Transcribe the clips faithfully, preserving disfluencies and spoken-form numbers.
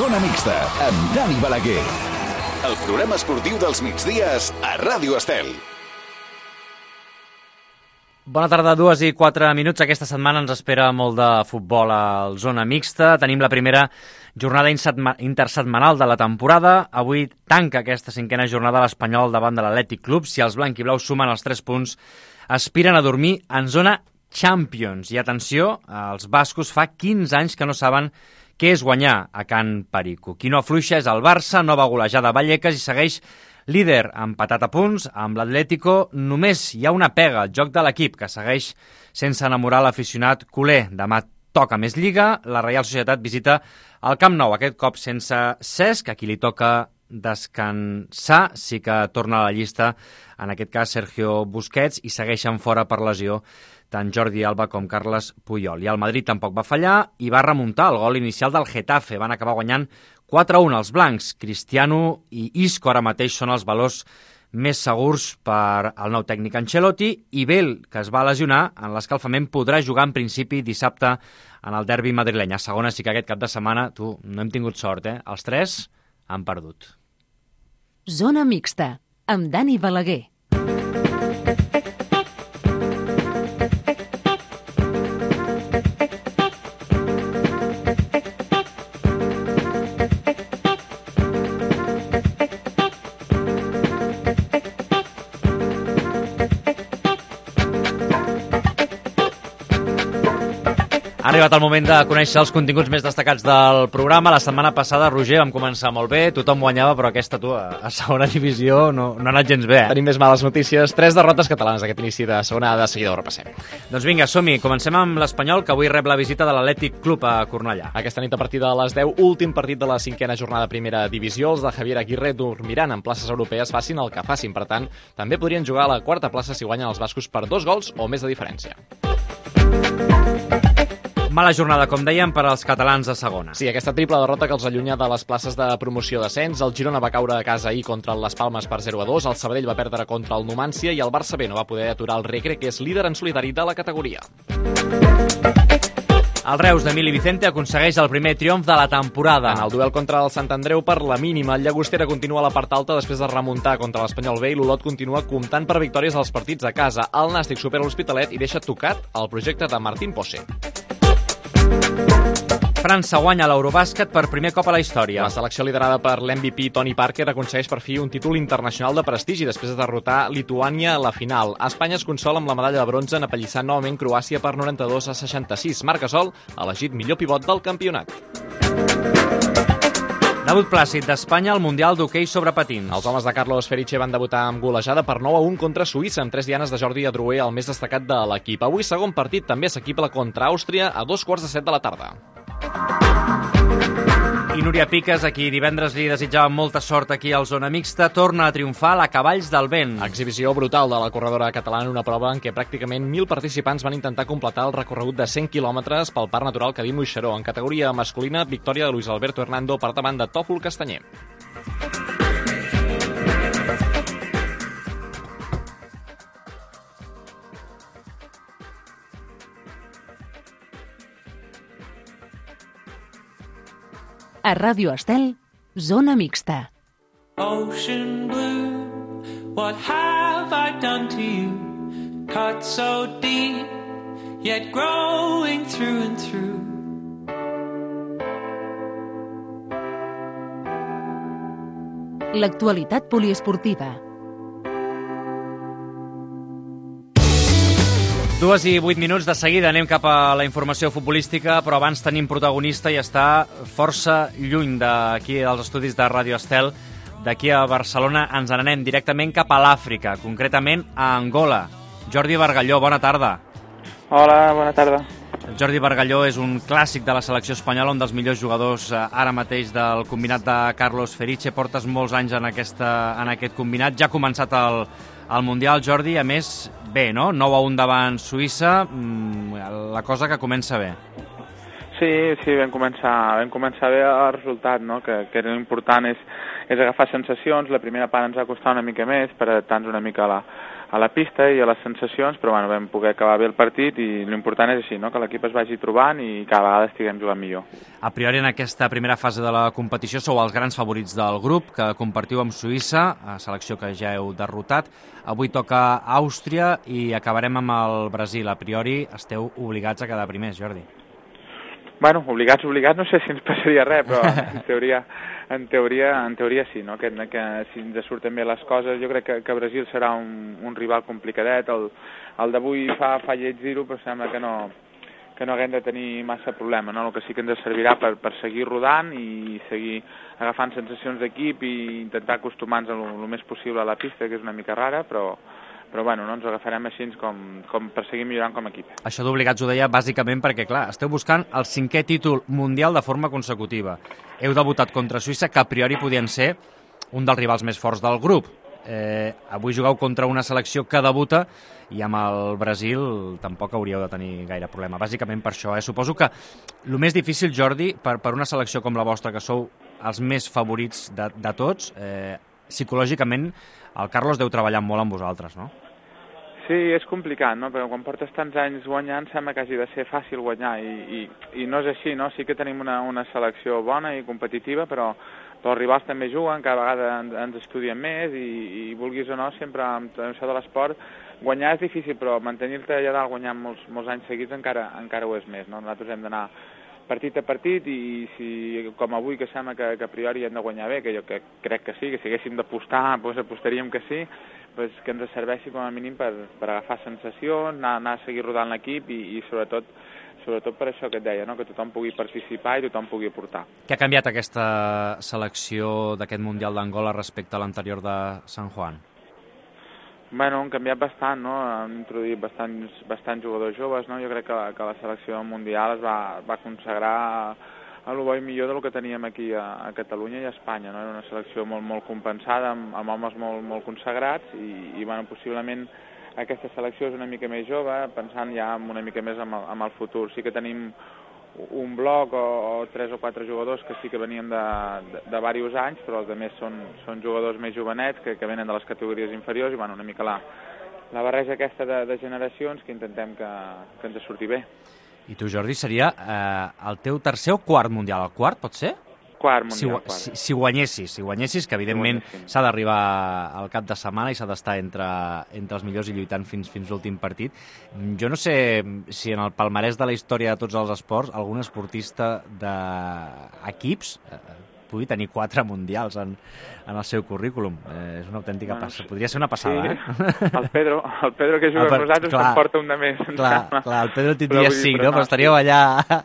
Zona Mixta, amb Dani Balaguer. El programa esportiu dels migdies a Ràdio Estel. Bona tarda, dues i quatre minuts. Aquesta setmana ens espera molt de futbol al Zona Mixta. Tenim la primera jornada intersetmanal de la temporada. Avui tanca aquesta cinquena jornada l'Espanyol davant de l'Atlètic Club. Si els blanc-i-blaus sumen els tres punts, aspiren a dormir en zona Champions. I atenció, els bascos fa quinze anys que no saben què és guanyar a Can Perico. Qui no afluixa és el Barça, nova golejada a Vallecas i segueix líder empatat a punts amb l'Atlético. Només hi ha una pega, el joc de l'equip, que segueix sense enamorar l'aficionat culer. Demà toca més Lliga, la Reial Societat visita el Camp Nou, aquest cop sense Cesc, a qui li toca descansar. Sí que torna a la llista, en aquest cas Sergio Busquets, i segueixen fora per lesió tant Jordi Alba com Carles Puyol. I el Madrid tampoc va fallar i va remuntar el gol inicial del Getafe. Van acabar guanyant quatre a un els blancs. Cristiano i Isco ara mateix són els valors més segurs per al nou tècnic Ancelotti, i Bale, que es va lesionar en l'escalfament, podrà jugar en principi dissabte en el derbi madrileny. A segona sí que aquest cap de setmana, tu, no hem tingut sort, eh? Els tres han perdut. Zona Mixta, amb Dani Balaguer. Ha arribat el moment de conèixer els continguts més destacats del programa. La setmana passada, Roger, vam començar molt bé, tothom guanyava, però aquesta, tu, a, a segona divisió no, no ha anat gens bé. Eh? Tenim més males notícies. Tres derrotes catalanes d'aquest inici de segona. De seguida ho repassem. Doncs vinga, som-hi. Comencem amb l'Espanyol, que avui rep la visita de l'Atlètic Club a Cornellà. Aquesta nit a partir de les deu, últim partit de la cinquena jornada de primera divisió. Els de Javier Aguirre dormiran en places europees, facin el que facin. Per tant, també podrien jugar a la quarta plaça si guanyen els bascos per dos gols o més de diferència. Mala jornada, com dèiem, per als catalans de segona. Sí, aquesta triple derrota que els allunya de les places de promoció d'ascens. El Girona va caure a casa ahir contra el Las Palmes per zero a dos, el Sabadell va perdre contra el Numancia i el Barça B no va poder aturar el Recre, que és líder en solitari de la categoria. El Reus d'Emili Vicente aconsegueix el primer triomf de la temporada. En el duel contra el Sant Andreu per la mínima, el Llagostera continua a la part alta després de remuntar contra l'Espanyol B i l'Olot continua comptant per victòries als partits a casa. El Nàstic supera l'Hospitalet i deixa tocat el projecte de Martín Posse. França guanya l'Eurobàsquet per primer cop a la història. La selecció liderada per l'M V P Tony Parker aconsegueix per fi un títol internacional de prestigi després de derrotar Lituània a la final. Espanya es consola amb la medalla de bronze en apallissar novament Croàcia per noranta-dos a seixanta-sis. Marc Gasol, elegit millor pivot del campionat. Debut plàcid d'Espanya al Mundial d'hoquei sobre patins. Els homes de Carlos Feriche van debutar amb golejada per nou a un contra Suïssa, amb tres dianes de Jordi Adroer, el més destacat de l'equip. Avui, segon partit, també s'equipla contra Àustria a dos quarts de set de la tarda. I Núria Piques, a qui divendres li desitjava molta sort aquí al Zona Mixta, torna a triomfar a la Cavalls del Vent. Exhibició brutal de la corredora catalana en una prova en què pràcticament mil participants van intentar completar el recorregut de cent quilòmetres pel Parc Natural Cadí-Moixeró. En categoria masculina, victòria de Luis Alberto Hernando per davant de Tòfol Castanyer. A Ràdio Estel, Zona Mixta. Ocean blue, what have I done to you? Cut so deep, yet growing through and through. L'actualitat poliesportiva. Dues i vuit minuts, de seguida anem cap a la informació futbolística, però abans tenim protagonista i està força lluny d'aquí dels estudis de Ràdio Estel. D'aquí a Barcelona ens n'anem directament cap a l'Àfrica, concretament a Angola. Jordi Bargalló, bona tarda. Hola, bona tarda. Jordi Bargalló és un clàssic de la selecció espanyola, un dels millors jugadors ara mateix del combinat de Carlos Feriche. Portes molts anys en, aquesta, en aquest combinat, ja ha començat el, el Mundial, Jordi, a més, bé, no? nou a un davant Suïssa, la cosa que comença bé. Sí, sí, vam començar, vam començar bé el resultat, no? que, que era important és, és agafar sensacions. La primera part ens va costar una mica més per adaptar-nos una mica a la, a la pista i a les sensacions, però bueno, vam poder acabar bé el partit i l'important és així, no? Que l'equip es vagi trobant i cada vegada estiguem jugant millor. A priori, en aquesta primera fase de la competició sou els grans favorits del grup, que compartiu amb Suïssa, selecció que ja heu derrotat. Avui toca Àustria i acabarem amb el Brasil. A priori esteu obligats a quedar primers, Jordi. Bueno, obligats, obligats, no sé si ens passaria res, però en teoria, en teoria, en teoria sí, no? que, que si ens surten bé les coses, jo crec que, que Brasil serà un, un rival complicadet, el, el d'avui fa, fa lleig dir-ho, però sembla que no, que no haguem de tenir massa problema, no? El que sí que ens servirà per, per seguir rodant i seguir agafant sensacions d'equip i intentar acostumar-nos el, el més possible a la pista, que és una mica rara, però però bueno, no ens ho agafarem així com, com per seguir millorant com a equip. Això d'obligats ho deia bàsicament perquè, clar, esteu buscant el cinquè títol mundial de forma consecutiva. Heu debutat contra Suïssa, que a priori podien ser un dels rivals més forts del grup. Eh, avui jugueu contra una selecció que debuta i amb el Brasil tampoc hauríeu de tenir gaire problema. Bàsicament per això. Eh? Suposo que el més difícil, Jordi, per, per una selecció com la vostra, que sou els més favorits de, de tots, eh, psicològicament el Carlos deu treballar molt amb vosaltres, no? Sí, és complicat, no? Perquè quan portes tants anys guanyant sembla que hagi de ser fàcil guanyar i, i, i no és així, no? Sí que tenim una, una selecció bona i competitiva, però, però els rivals també juguen, cada vegada ens, ens estudien més i, i vulguis o no, sempre amb això de l'esport, guanyar és difícil, però mantenir-te allà dalt guanyant molts, molts anys seguits encara, encara ho és més, no? Nosaltres hem d'anar partit a partit i si com avui que sembla que, que a priori hem de guanyar bé, que jo que crec que sí, que si haguéssim d'apostar, doncs apostaríem que sí, doncs que ens serveixi com a mínim per, per agafar sensacions, anar, anar a seguir rodant l'equip i, i sobretot sobretot per això que et deia, no? Que tothom pugui participar i tothom pugui aportar. Què ha canviat aquesta selecció d'aquest Mundial d'Angola respecte a l'anterior de San Juan? Bueno, han canviat bastant, no? Han introduït bastants, bastants jugadors joves, no? Jo crec que, que la selecció mundial es va, va consagrar a lo bo i millor del que teníem aquí a, a Catalunya i a Espanya, no? Era una selecció molt, molt compensada, amb, amb homes molt, molt consagrats i, i bueno, possiblement aquesta selecció és una mica més jove, pensant ja una mica més amb el, amb el futur. Sí que tenim un bloc o, o tres o quatre jugadors que sí que venien de, de, de diversos anys, però els altres són, són jugadors més jovenets que, que venen de les categories inferiors i bueno, una mica la, la barreja aquesta de, de generacions que intentem que, que ens surti bé. I tu, Jordi, seria eh, el teu tercer o quart mundial? El quart, pot ser? Quart mundial, si, quart. Si, si guanyessis, si guanyessis, que evidentment s'ha d'arribar al cap de setmana i s'ha d'estar entre, entre els millors i lluitant fins, fins l'últim partit. Jo no sé si en el palmarès de la història de tots els esports algun esportista d'equips eh, pugui tenir quatre mundials en, en el seu currículum. Eh, és una autèntica bueno, passada. Podria ser una passada, sí. eh? El Pedro, el Pedro que juga amb nosaltres clar, en porta un de més. Clar, clar, el Pedro tindria però, cinc, no? Però estaríeu allà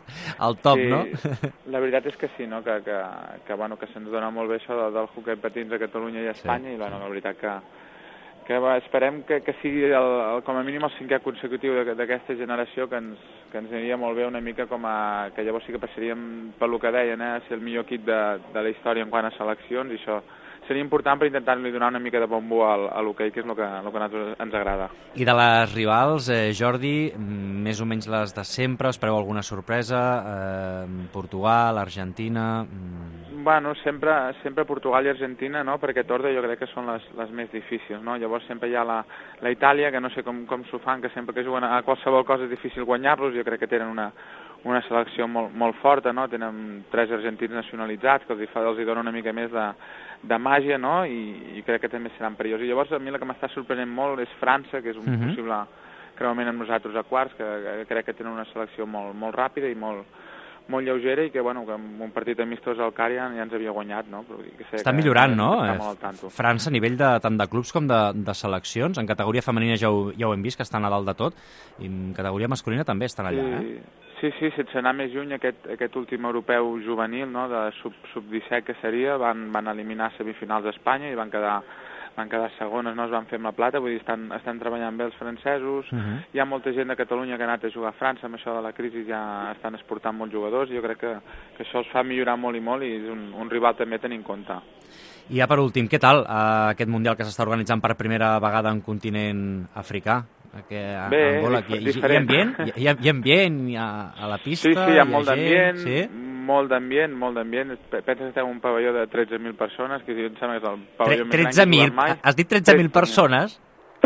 al top, sí, no? La veritat és que sí, no? Que, que, que, bueno, que se'ns dona molt bé això del, del hoquei patins a Catalunya i a Espanya sí. I bueno, la veritat que, que esperem que, que sigui el, el, com a mínim el cinquè consecutiu d'aquesta generació que ens, que ens aniria molt bé una mica com a... que llavors sí que passaríem pel que deien, eh, ser el millor equip de, de la història en quant a seleccions i això seria important per intentar-li donar una mica de bombo al, a l'hoquei, que és el que, el que a nosaltres ens agrada. I de les rivals, eh, Jordi, més o menys les de sempre, espereu alguna sorpresa? Eh, Portugal, Argentina... Bueno, sempre, sempre Portugal i Argentina, no? Perquè Torda jo crec que són les, les més difícils, no? Llavors sempre hi ha la, la Itàlia, que no sé com, com s'ho fan, que sempre que juguen a qualsevol cosa és difícil guanyar-los, jo crec que tenen una, una selecció molt, molt forta, no? Tenen tres argentins nacionalitzats, que els hi, fa, els hi dona una mica més de, de màgia, no? I, i crec que també seran perillosos. I llavors a mi la que m'està sorprenent molt és França, que és un uh-huh. possible creuament amb nosaltres a quarts, que, que crec que tenen una selecció molt, molt ràpida i molt molt lleugera i que, bueno, que amb un partit amistós al Cari ja, ja ens havia guanyat, no? Però que sé està que, millorant, que no? França a nivell de, tant de clubs com de, de seleccions. En categoria femenina ja ho, ja ho hem vist, que estan a dalt de tot, i en categoria masculina també estan allà, sí, eh? Sí, sí, sense anar més lluny, aquest, aquest últim europeu juvenil, no?, de sub, sub disset que seria, van, van eliminar semifinals d'Espanya i van quedar van quedar segones, no es van fer amb la plata, vull dir, estan, estan treballant bé els francesos, uh-huh. Hi ha molta gent de Catalunya que ha anat a jugar a França, amb això de la crisi ja estan exportant molts jugadors, i jo crec que, que això els fa millorar molt i molt, i és un, un rival també a tenir en compte. I ja per últim, què tal uh, aquest Mundial que s'està organitzant per primera vegada en continent africà? Que a, bé, a Angola, hi, hi, hi ha ambient? Hi ha, hi ha ambient a, a la pista? Sí, sí, hi ha, hi ha molt d'ambient, sí? molt d'ambient, molt d'ambient. Pensa que estem en un pavelló de tretze mil persones, que em sembla que és el pavelló Tre- més gran que mai. Has dit tretze mil persones?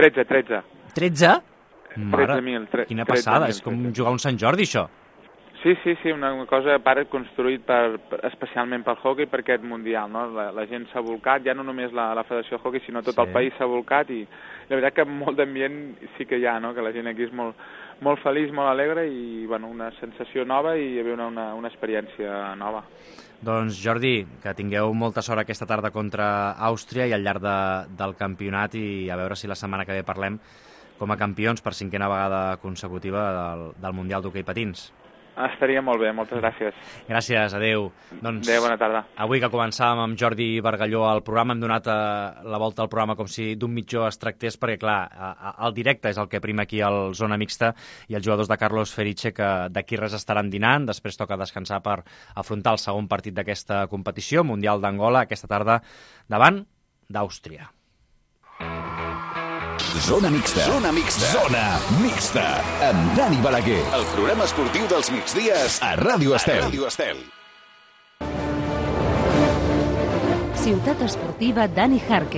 tretze, tretze. tretze? Mare, tretze mil. quina passada, és com jugar un Sant Jordi, això. Sí, sí, sí, una cosa a part construït per, per, especialment pel hockey per aquest Mundial, no? La, la gent s'ha volcat, ja no només la, la Federació de Hockey, sinó tot sí. el país s'ha volcat i la veritat que molt d'ambient sí que hi ha, no? Que la gent aquí és molt, molt feliç, molt alegre i bueno, una sensació nova i hi havia una, una, una experiència nova. Doncs Jordi, que tingueu molta sort aquesta tarda contra Àustria i al llarg de, del campionat i a veure si la setmana que ve parlem com a campions per cinquena vegada consecutiva del, del Mundial d'Hoquei Patins. Estaria molt bé, moltes gràcies. Gràcies, adeu. Doncs, adeu, bona tarda. Avui que començàvem amb Jordi Bargalló al programa, hem donat eh, la volta al programa com si d'un mitjó es tractés, perquè clar, eh, el directe és el que prima aquí al Zona Mixta i els jugadors de Carlos Feriche que d'aquí res estaran dinant, després toca descansar per afrontar el segon partit d'aquesta competició, Mundial d'Angola, aquesta tarda davant d'Àustria. Zona Mixta. Zona Mixta. Zona Mixta. Amb Dani Balaguer. El programa esportiu dels migdies a Ràdio Estel. A Ràdio Estel. Ciutat Esportiva Dani Jarque.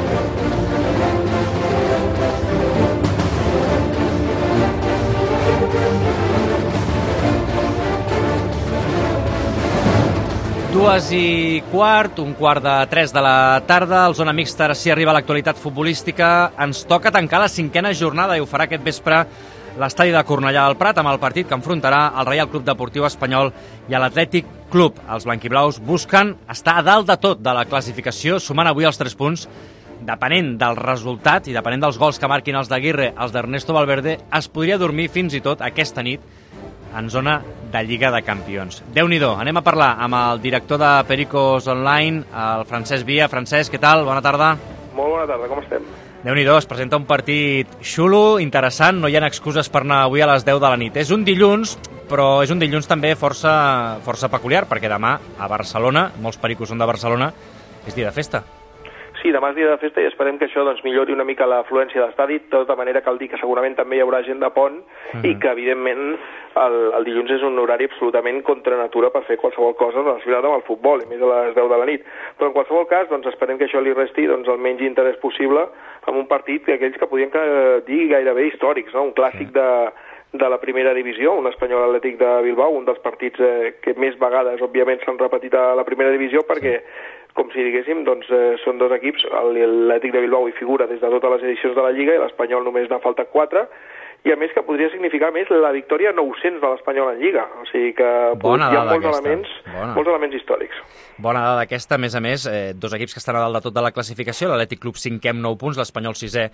Dues i quart, un quart de tres de la tarda, al Zona Mixta, ara sí arriba l'actualitat futbolística. Ens toca tancar la cinquena jornada i ho farà aquest vespre l'estadi de Cornellà del Prat amb el partit que enfrontarà el Reial Club Deportiu Espanyol i l'Atlètic Club. Els blanquiblaus busquen estar a dalt de tot de la classificació, sumant avui els tres punts. Depenent del resultat i depenent dels gols que marquin els d'Aguirre, els d'Ernesto Valverde, es podria dormir fins i tot aquesta nit en zona de Lliga de Campions. Déu-n'hi-do, anem a parlar amb el director de Pericos Online, el Francesc Via. Francesc, què tal? Bona tarda. Molt bona tarda, com estem? Déu-n'hi-do, es presenta un partit xulo, interessant, no hi ha excuses per anar avui a les deu de la nit. És un dilluns, però és un dilluns també força, força peculiar, perquè demà a Barcelona, molts pericos són de Barcelona, és dia de festa. Sí, demà és dia de festa i esperem que això doncs, millori una mica l'afluència de l'estadi. De tota manera cal dir que segurament també hi haurà gent de pont uh-huh. i que evidentment el, el dilluns és un horari absolutament contra natura per fer qualsevol cosa relacionada amb el futbol, i més a les deu de la nit. Però en qualsevol cas doncs, esperem que això li resti doncs, el menys interès possible amb un partit que aquells que podien dir gairebé històrics, no? Un clàssic de, de la primera divisió, un Espanyol Atlètic de Bilbao, un dels partits eh, que més vegades òbviament s'han repetit a la primera divisió perquè com si diguéssim, doncs eh, són dos equips, l'Atlètic de Bilbao hi figura des de totes les edicions de la Lliga i l'Espanyol només n'ha faltat quatre, i a més que podria significar més la victòria nou-cents de l'Espanyol en Lliga, o sigui que Bona hi ha molts aquesta. elements, molts elements històrics. Bona dada aquesta, a més a més, eh, dos equips que estan a dalt de tot de la classificació, l'Atlètic Club cinquè amb nou punts, l'Espanyol sisè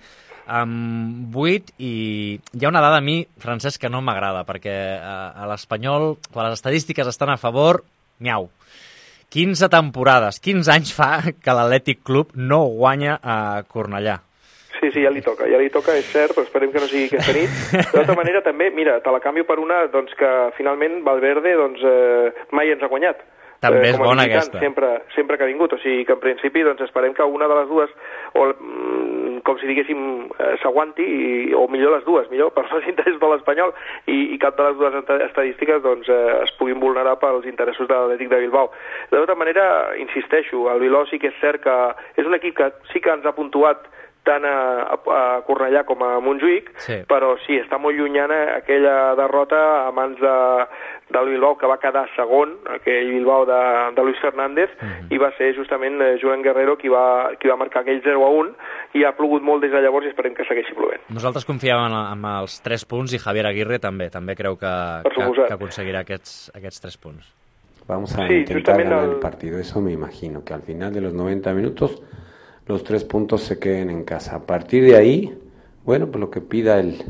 amb vuit, i hi ha una dada a mi, Francesc, que no m'agrada, perquè a, a l'Espanyol, quan les estadístiques estan a favor, miau. quinze temporades, quinze anys fa que l'Atlètic Club no guanya a Cornellà. Sí, sí, ja li toca, ja li toca, és cert, però esperem que no sigui aquesta nit. De tota manera, també, mira, te la canvio per una doncs, que finalment Valverde doncs, eh, mai ens ha guanyat. També eh, és bona aquesta. Sempre, sempre que ha vingut, o sigui que en principi doncs, esperem que una de les dues, o com si diguéssim, eh, s'aguanti, o millor les dues, millor per els interessos de l'Espanyol, i, i cap de les dues estadístiques doncs, eh, es puguin vulnerar pels interessos de l'Atlètic de Bilbao. De tota manera, insisteixo, el Bilbao sí que és cert que és un equip que sí que ens ha puntuat tant a, a Cornellà com a Montjuïc, sí. Però sí, està molt llunyana aquella derrota a mans de, del Bilbao, que va quedar segon, aquell Bilbao de, de Luis Fernández, uh-huh. i va ser justament Joan Guerrero qui va, qui va marcar aquell zero a un, i ha plogut molt des de llavors i esperem que segueixi plovent. Nosaltres confiàvem en, en els tres punts i Javier Aguirre també, també creu que, que, que aconseguirà aquests, aquests tres punts. Vamos a sí, intentar ganar el... el partido, eso me imagino, que al final de los noventa minutos los tres puntos se queden en casa. A partir de ahí, bueno, pues lo que pida el,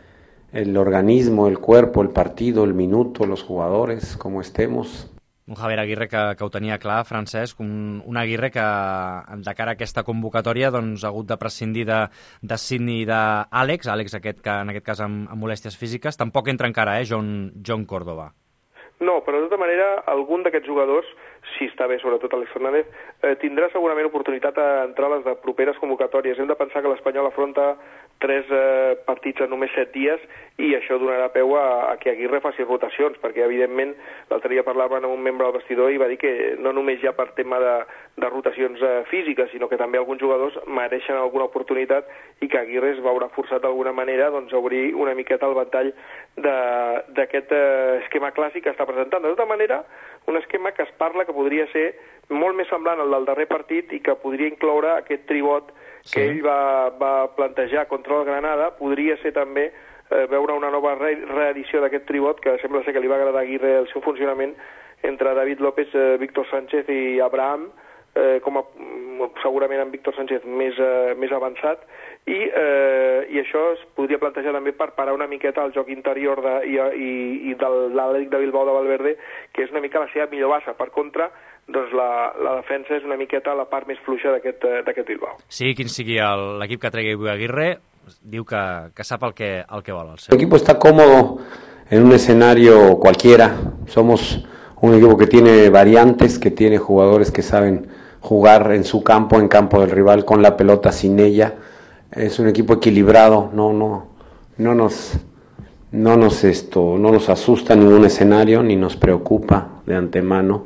el organismo, el cuerpo, el partido, el minuto, los jugadores, como estemos. Un Javier Aguirre que, que ho tenia clar, Francesc, un, un Aguirre que de cara a aquesta convocatòria doncs, ha hagut de prescindir de, de Sidney i d'Àlex, Àlex aquest que en aquest cas amb, amb molèsties físiques, tampoc entra encara, eh, John, John Córdoba. No, però de tota manera, algun d'aquests jugadors, si està bé, sobretot Alex Fernández, eh, tindrà segurament oportunitat a entrar a les de properes convocatòries. Hem de pensar que l'Espanyol afronta tres eh, partits en només set dies, i això donarà peu a, a que Aguirre faci rotacions, perquè evidentment l'altre dia parlava amb un membre del vestidor i va dir que no només ja per tema de, de rotacions eh, físiques, sinó que també alguns jugadors mereixen alguna oportunitat i que Aguirre es veurà forçat d'alguna manera doncs, a obrir una miqueta el ventall d'aquest eh, esquema clàssic que està presentant. De tota manera, un esquema que es parla que podria ser molt més semblant al del darrer partit i que podria incloure aquest tribot que sí. ell va, va plantejar contra el Granada. Podria ser també eh, veure una nova re reedició d'aquest tribot, que sembla ser que li va agradar a Aguirre el seu funcionament, entre David López, eh, Víctor Sánchez i Abraham, eh, com a, segurament amb Víctor Sánchez més, eh, més avançat, i, eh, i això es podria plantejar també per parar una miqueta el joc interior de, i, i, i de l'Atlètic de Bilbao de Valverde, que és una mica la seva millor base. Per contra, doncs la, la defensa és una miqueta la part més fluixa d'aquest Bilbao. Sí, quin sigui l'equip que tregui avui Aguirre, diu que, que sap el que, el que vol. El seu. El equipo está cómodo en un escenario cualquiera. Somos un equipo que tiene variantes, que tiene jugadores que saben jugar en su campo, en campo del rival, con la pelota, sin ella. Es un equipo equilibrado, no, no, no nos, no nos esto, no nos asusta ningún escenario, ni nos preocupa de antemano.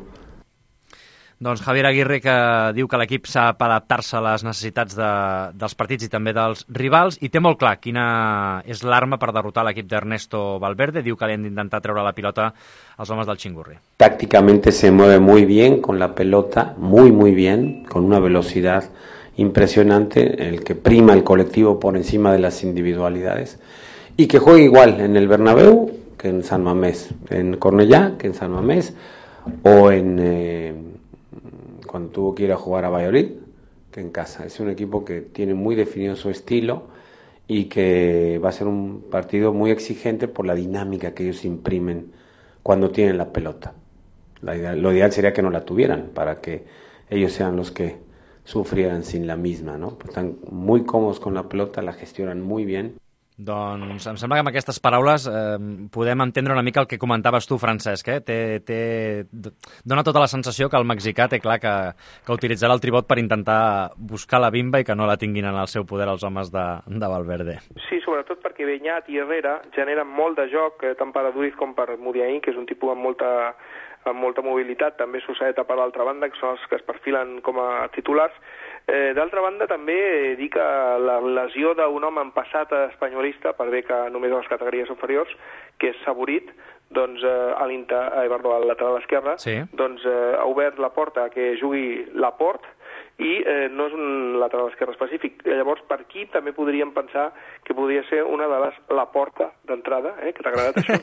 Doncs Javier Aguirre, que diu que l'equip sap adaptar-se a les necessitats de, dels partits i també dels rivals, i té molt clar quina és l'arma per derrotar l'equip d'Ernesto Valverde. Diu que li han d'intentar treure la pilota als homes del Chingurri. Tácticamente se mueve muy bien con la pelota, muy muy bien, con una velocidad impresionante, el que prima el colectivo por encima de las individualidades, y que juegue igual en el Bernabéu que en San Mamés, en Cornellá que en San Mamés, o en... Eh, cuando tuvo que ir a jugar a Valladolid, que en casa. Es un equipo que tiene muy definido su estilo y que va a ser un partido muy exigente por la dinámica que ellos imprimen cuando tienen la pelota. La idea, lo ideal sería que no la tuvieran, para que ellos sean los que sufrieran sin la misma, ¿no? Están muy cómodos con la pelota, la gestionan muy bien. Doncs em sembla que amb aquestes paraules eh, podem entendre una mica el que comentaves tu, Francesc. Eh? Té, té, dona tota la sensació que el mexicà té clar que, que utilitzarà el tribot per intentar buscar la bimba i que no la tinguin en el seu poder els homes de, de Valverde. Sí, sobretot perquè Beñat i Herrera generen molt de joc, eh, tant per Aduriz com per Muriaín, que és un tipus amb molta, amb molta mobilitat, també Susaeta per l'altra banda, que són els que es perfilen com a titulars. Eh, D'altra banda, també dir que la lesió d'un home en passat espanyolista, per bé que només a les categories inferiors, que és Saborit, doncs, eh, a al lateral esquerre, sí. doncs, eh, ha obert la porta que jugui Laporte, i eh, no és un lateral esquerre específic. Llavors, per aquí també podríem pensar que podria ser una de les la porta d'entrada, eh, que t'ha agradat això,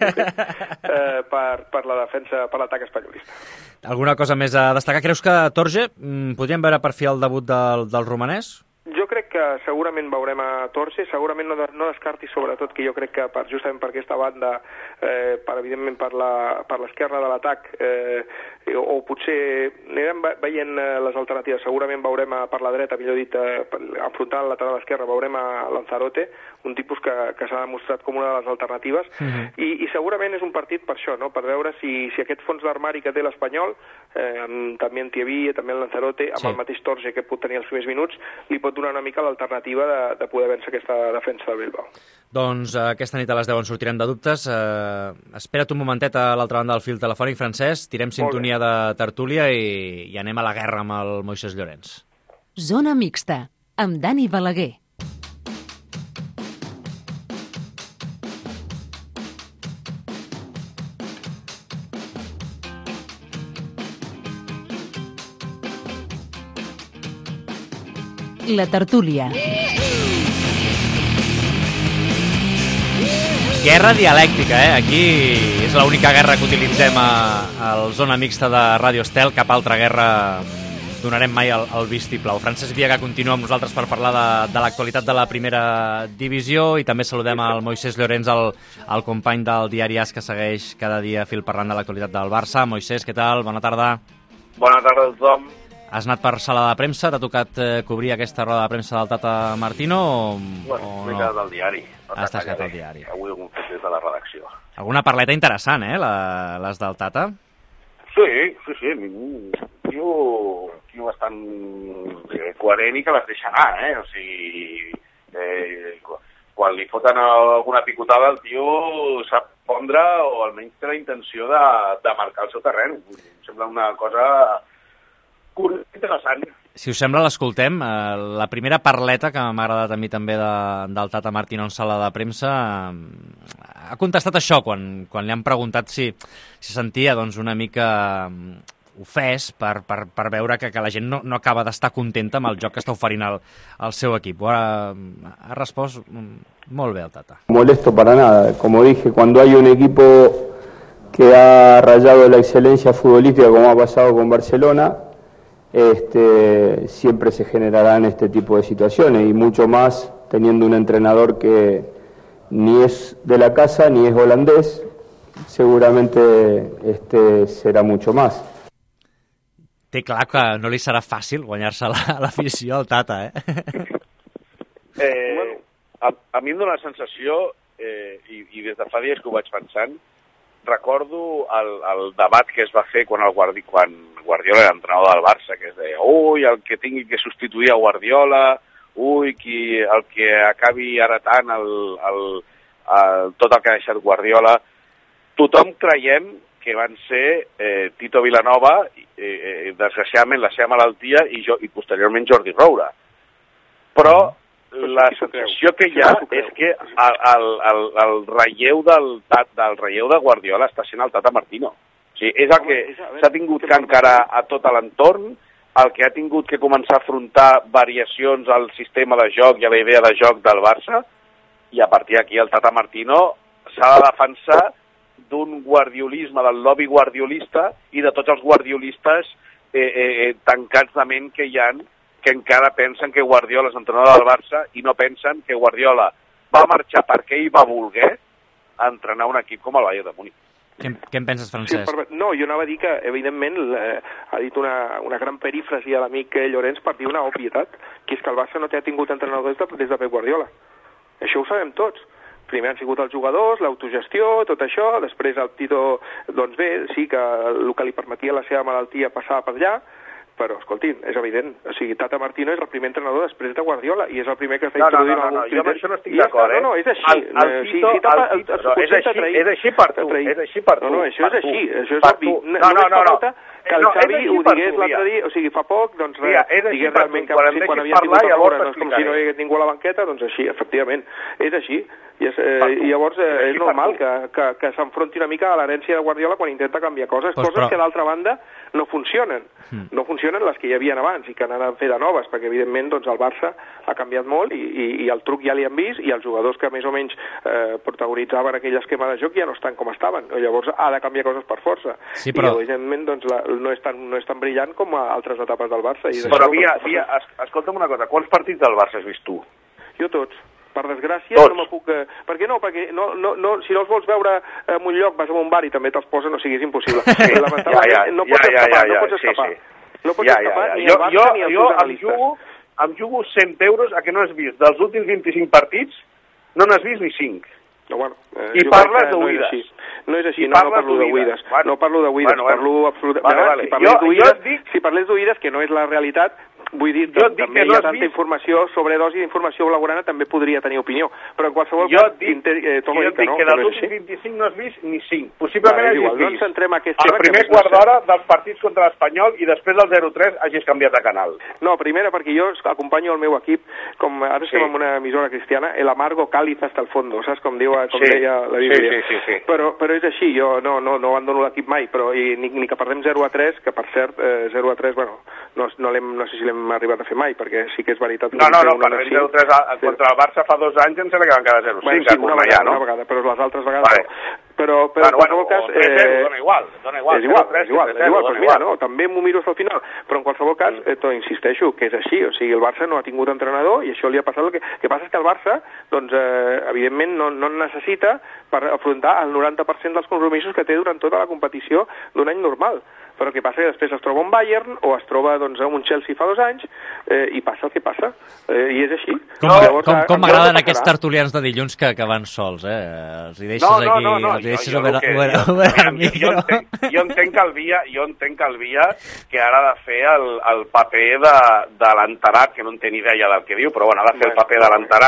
eh, per, per la defensa, per l'atac espanyolista. Alguna cosa més a destacar? Creus que Torge mm, podríem veure per fi el debut del, del romanès? Jo crec que segurament veurem a Torge, segurament no, no descarti sobretot que jo crec que per, justament per aquesta banda, eh, per, evidentment per l'esquerra de l'atac, eh, o, o potser anirem veient les alternatives, segurament veurem a, per la dreta, millor dit, eh, enfrontant el lateral esquerre, veurem a Lanzarote, un tipus que, que s'ha demostrat com una de les alternatives, uh-huh. I, i segurament és un partit per això, no? Per veure si, si aquest fons d'armari que té l'Espanyol, eh, amb, també en Tiaví, també en Lanzarote, amb sí. el mateix Torge que pot tenir els primers minuts, li pot donar una mica l'alternativa de, de poder vèncer aquesta defensa del Bilbao. Doncs eh, aquesta nit a les deu en sortirem de dubtes. Eh, espera't un momentet a l'altra banda del fil telefònic, Francesc. Tirem sintonia de tertúlia i, i anem a la guerra amb el Moisés Llorens. Zona mixta, amb Dani Balaguer. La tertúlia. Guerra dialèctica, eh? Aquí és l'única guerra que utilitzem a, a la zona mixta de Ràdio Estel. Cap altra guerra donarem mai el, el vistiplau. Francesc Viega continua amb nosaltres per parlar de, de l'actualitat de la primera divisió i també saludem al Moisés Llorens, el, el company del diari As que segueix cada dia fil parlant de l'actualitat del Barça. Moisés, què tal? Bona tarda. Bona tarda a tothom. Has anat per sala de premsa? T'ha tocat eh, cobrir aquesta roda de premsa del Tata Martino o, bueno, o no? M'he quedat al diari. No Has quedat al diari. Avui algun fet des de la redacció. Alguna parleta interessant, eh, la, les del Tata? Sí, sí, sí. Tio, tio bastant eh, coherent i que les deixa anar, eh? O sigui, eh, quan li foten alguna picotada el tio sap pondre o almenys té la intenció de, de marcar el seu terreny. Em sembla una cosa interessant. Si us sembla, l'escoltem. La primera parleta, que m'ha agradat a mi també de, del Tata Martino en sala de premsa, ha contestat això quan, quan li han preguntat si, si sentia doncs, una mica ofès per, per, per veure que, que la gent no, no acaba d'estar contenta amb el joc que està oferint el, el seu equip. Ha, ha respost molt bé el Tata. Molesto para nada. Como dije, cuando hay un equipo que ha rayado la excelencia futbolística, como ha pasado con Barcelona, este, siempre se generarán este tipo de situaciones, y mucho más teniendo un entrenador que ni es de la casa ni es holandés, seguramente este, será mucho más. Té clar que no li serà fàcil guanyar-se l'afició al Tata, eh? eh bueno, a, a mi em dóna la sensació, eh, i, i des de fa dies que ho vaig pensant, recordo el, el debat que es va fer quan, el Guardi, quan Guardiola era entrenador del Barça, que es deia, ui, el que tingui que substituir a Guardiola, ui, qui, el que acabi heretant el, el, el, tot el que ha deixat Guardiola. Tothom creiem que van ser eh, Tito Vilanova, eh, eh, desgraciadament la seva malaltia, i, jo, i posteriorment Jordi Roura. Però la sensació que hi ha és que el, el, el, el relleu del, del relleu de Guardiola està sent el Tata Martino. O sigui, és el que s'ha tingut que encarar a tot l'entorn, el que ha tingut que començar a afrontar variacions al sistema de joc i a la idea de joc del Barça, i a partir d'aquí el Tata Martino s'ha de defensar d'un guardiolisme, del lobby guardiolista i de tots els guardiolistes eh, eh, tancats de ment que hi ha, que encara pensen que Guardiola és entrenador del Barça i no pensen que Guardiola va marxar perquè ell va voler entrenar un equip com el Bayern de Múnich. Què, què en penses, Francesc? Sí, per, no, jo anava a dir que, evidentment, eh, ha dit una, una gran perífrasi a l'amic Llorenç per dir una obvietat, que és que el Barça no té tingut entrenador des de, des de Pep Guardiola. Això ho sabem tots. Primer han sigut els jugadors, l'autogestió, tot això, després el Tito, doncs bé, sí que el que li permetia la seva malaltia passava per allà, però, escoltin, és evident, o sigui, Tata Martino és el primer entrenador després de Guardiola, i és el primer que està introduint no, no, no, algun no, jo amb això no estic d'acord, eh? No, no, és així. El, el Tito, si, si tapa, el Tito, el, el, és, així, és així per tu, és així per tu. No, no, això és així, això és obvi. No, no, no, no. Que el Xavi ho digués l'altre dia, o sigui, fa poc, doncs res, digués realment que quan havia tingut a veure, doncs com si no hi hagués ningú a la banqueta, doncs així, efectivament, és així. I, és, eh, i llavors eh, és normal que, que, que s'enfronti una mica a l'herència de Guardiola quan intenta canviar coses, pues, coses però... que d'altra banda no funcionen. Mm. No funcionen les que hi havia abans i que han de fer de noves, perquè evidentment doncs, el Barça ha canviat molt i, i, i el truc ja l'hi han vist i els jugadors que més o menys eh, protagonitzaven aquell esquema de joc ja no estan com estaven. Llavors ha de canviar coses per força. Sí, però... I evidentment doncs, la, no, és tan, no és tan brillant com a altres etapes del Barça. I sí. Però via, via, es, escolta'm una cosa, quants partits del Barça has vist tu? Jo tots. Per desgràcia, Tots. no me puc... Eh, per què no? Perquè no, no, no, si no els vols veure en un lloc, vas a un bar i també te'ls posen, o sigui, és impossible. Sí. Lamentablement, ja, ja, no pots ja, escapar, ja, ja, no pots escapar. Sí, sí. No pots ja, escapar ja, ja. ni jo, el Barça jo, ni els jo seus em analistes. jugo, em jugo cent euros a que no has vist dels últims vint-i-cinc partits, no n'has vist ni cinc. No, bueno, eh, I parles d'oïdes. No és així, no, no parlo d'oïdes. Bueno, no parlo d'oïdes, bueno, bueno. parlo absolutament... Vale, vale. Si parlés jo, d'oïdes, jo dic... si parlés d'oïdes, que no és la realitat, vull dir, jo dic també que no hi ha tanta vist... informació, sobredosi d'informació blaugrana, també podria tenir opinió. Però en qualsevol jo cas, dic, inter... eh, jo dic que, no, que que dels no últims vint-i-cinc no has vist ni cinc. Possiblement vale, hagis igual, vist no ens centrem en aquest el tema, primer quart d'hora dels partits contra l'Espanyol i després del zero tres hagis canviat de canal. No, primera perquè jo acompanyo el meu equip, com ara estem sí. en una emissora cristiana, el amargo cáliz hasta el fondo, saps com, diu, com sí. deia la Bíblia. Sí, sí, sí, sí. Però, però és així, jo no, no, no abandono l'equip mai, però i, ni, ni que perdem zero a tres, que per cert, eh, zero a tres, bueno, no, no, no sé si l'hem arribat a fer mai, perquè sí que és veritat. No, no, no, perdem zero a tres contra el Barça fa dos anys, em sembla que van quedar zero a cinc. Bueno, sí, una vegada, no? una vegada, però les altres vegades vale. no. Però, però bueno, en qualsevol bueno, cas... tres zero, eh, dona igual, dona igual. És igual, tres, és igual, tres, és igual, dona doncs mira, igual. no, també m'ho miro al final, però en qualsevol cas, mm. eh, insisteixo que és així, o sigui, el Barça no ha tingut entrenador i això li ha passat el que... El que passa és que el Barça, doncs, eh, evidentment, no, no necessita per afrontar el noranta per cent dels compromisos que té durant tota la competició d'un any normal. Però el que passa que després es troba un Bayern o es troba doncs, un Chelsea fa dos anys eh, i passa el que passa. Eh, I és així. Com, Llavors, com, com m'agraden aquests tertulians de dilluns que, que van sols, eh? Els hi deixes no, no, aquí... No, no, els hi deixes jo, jo, ober, que, ober, jo, ober, jo, ober, jo, entenc, jo entenc que el Via, jo entenc que el Via que ara ha de fer el, el paper de, de l'enterat, que no en té ni idea del que diu, però bueno, ha de fer el paper de l'enterat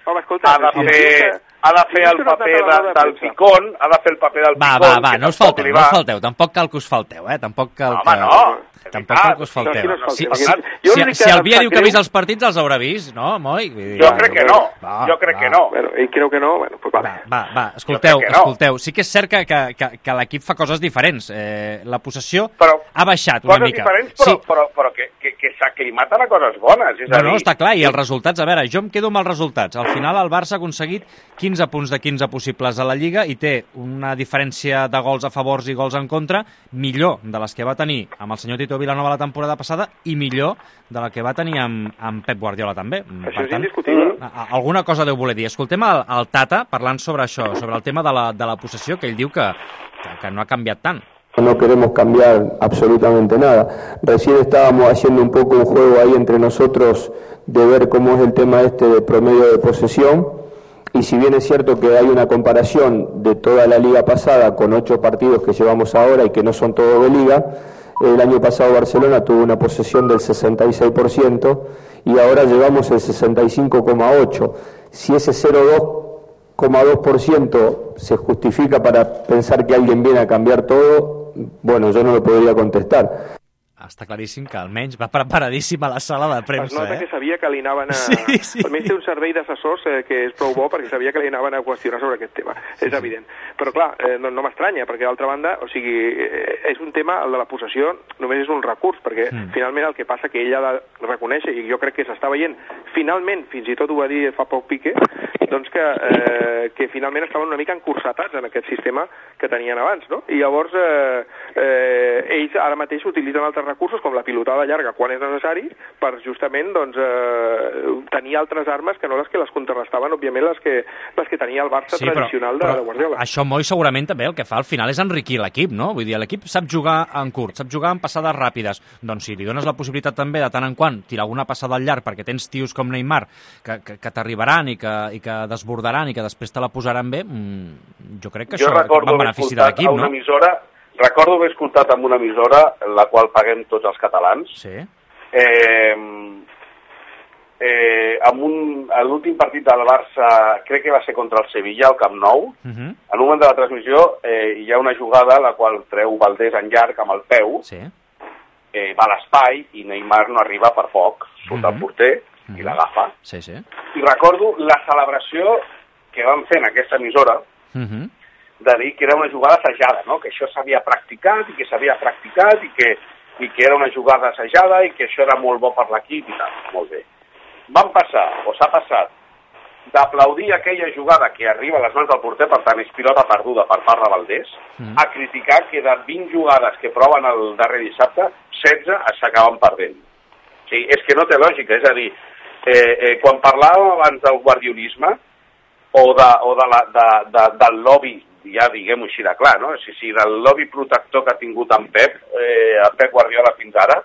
Home, escolta, ha de si fer, que... ha de fer el paper de, del picón, ha de fer el paper del va, picón. Va, va, va, no us falteu, no us falteu. Tampoc cal que us falteu, eh? Tampoc cal no, home, que... no. Tampoc cal que us falteu. No, no, no, si, no, si, no, no, si, si el Bia diu que ha vist els partits, els haurà vist, no, Moi? Jo crec que no, jo crec que no. Bueno, ell creu que no, bueno, pues vale. Va, va, va, escolteu, escolteu. Sí que és cert que, que, que, que l'equip fa coses diferents. Eh, la possessió però, ha baixat una coses mica. Diferents, però, sí. però, però que, que, que s'aclimaten a coses bones. És no, a dir... no, està clar, i els resultats, a veure, jo em quedo amb els resultats. Al final el Barça ha aconseguit quinze punts de quinze possibles a la Lliga i té una diferència de gols a favors i gols en contra millor de les que va tenir amb el senyor Tito Vilanova la temporada passada i millor de la que va tenir amb, amb Pep Guardiola també. Això per és tant, indiscutible. Alguna cosa deu voler dir. Escoltem el, el Tata parlant sobre això, sobre el tema de la, de la possessió, que ell diu que, que, que no ha canviat tant. No queremos cambiar absolutamente nada. Recién estábamos haciendo un poco un juego ahí entre nosotros de ver cómo es el tema este de promedio de posesión. Y si bien es cierto que hay una comparación de toda la liga pasada con ocho partidos que llevamos ahora y que no son todos de liga, el año pasado Barcelona tuvo una posesión del sesenta y seis por ciento y ahora llevamos el sesenta y cinco coma ocho por ciento. Si ese cero coma dos por ciento se justifica para pensar que alguien viene a cambiar todo, bueno, yo no lo podría contestar. Està claríssim que almenys va preparadíssim a la sala de premsa. Es nota eh? que sabia que li anaven a... Sí, sí. Almenys té un servei d'assessors eh, que és prou bo perquè sabia que li anaven a qüestionar sobre aquest tema. Sí, és sí. evident. Però clar, eh, no, no m'estranya, perquè d'altra banda, o sigui, eh, és un tema, el de la possessió, només és un recurs, perquè mm. finalment el que passa que ell ha de reconèixer, i jo crec que s'està veient, finalment, fins i tot ho va dir fa poc Piqué, doncs que, eh, que finalment estaven una mica encursetats en aquest sistema que tenien abans, no? I llavors eh, eh, ells ara mateix utilitzen altres recursos com la pilotada llarga quan és necessari per justament doncs, eh, tenir altres armes que no les que les contrarrestaven, òbviament les que, les que tenia el Barça sí, tradicional però, de, de Guardiola. Això Moi segurament també el que fa al final és enriquir l'equip, no? Vull dir, l'equip sap jugar en curt, sap jugar en passades ràpides. Doncs si li dones la possibilitat també de tant en quant tirar alguna passada al llarg perquè tens tios com Neymar que, que, que t'arribaran i, que, i que desbordaran i que després te la posaran bé, mmm, jo crec que jo això va en benefici de l'equip, no? Emissora, recordo haver escoltat amb una emissora la qual paguem tots els catalans. Sí. Eh, eh, amb un, l'últim partit del Barça, crec que va ser contra el Sevilla, al Camp Nou, uh -huh. en un moment de la transmissió eh, hi ha una jugada la qual treu Valdés en llarg amb el peu, sí. eh, va a l'espai i Neymar no arriba per poc, surt uh -huh. el porter uh -huh. i l'agafa. Sí, sí. I recordo la celebració que van fer en aquesta emissora, uh -huh. de dir que era una jugada assajada, no? Que això s'havia practicat i que s'havia practicat i que, i que era una jugada assajada i que això era molt bo per l'equip i tal. Molt bé. Van passar, o s'ha passat, d'aplaudir aquella jugada que arriba a les mans del porter, per tant és pilota perduda per part de Valdés, mm. a criticar que de vint jugades que proven el darrer dissabte, setze s'acaben perdent. O sigui, és que no té lògica, és a dir, eh, eh, quan parlàvem abans del guardiolisme o, de, o de la, de, de, del lobby, ja diguem-ho així de clar, no? Si, si del lobby protector que ha tingut en Pep, eh, en Pep Guardiola fins ara,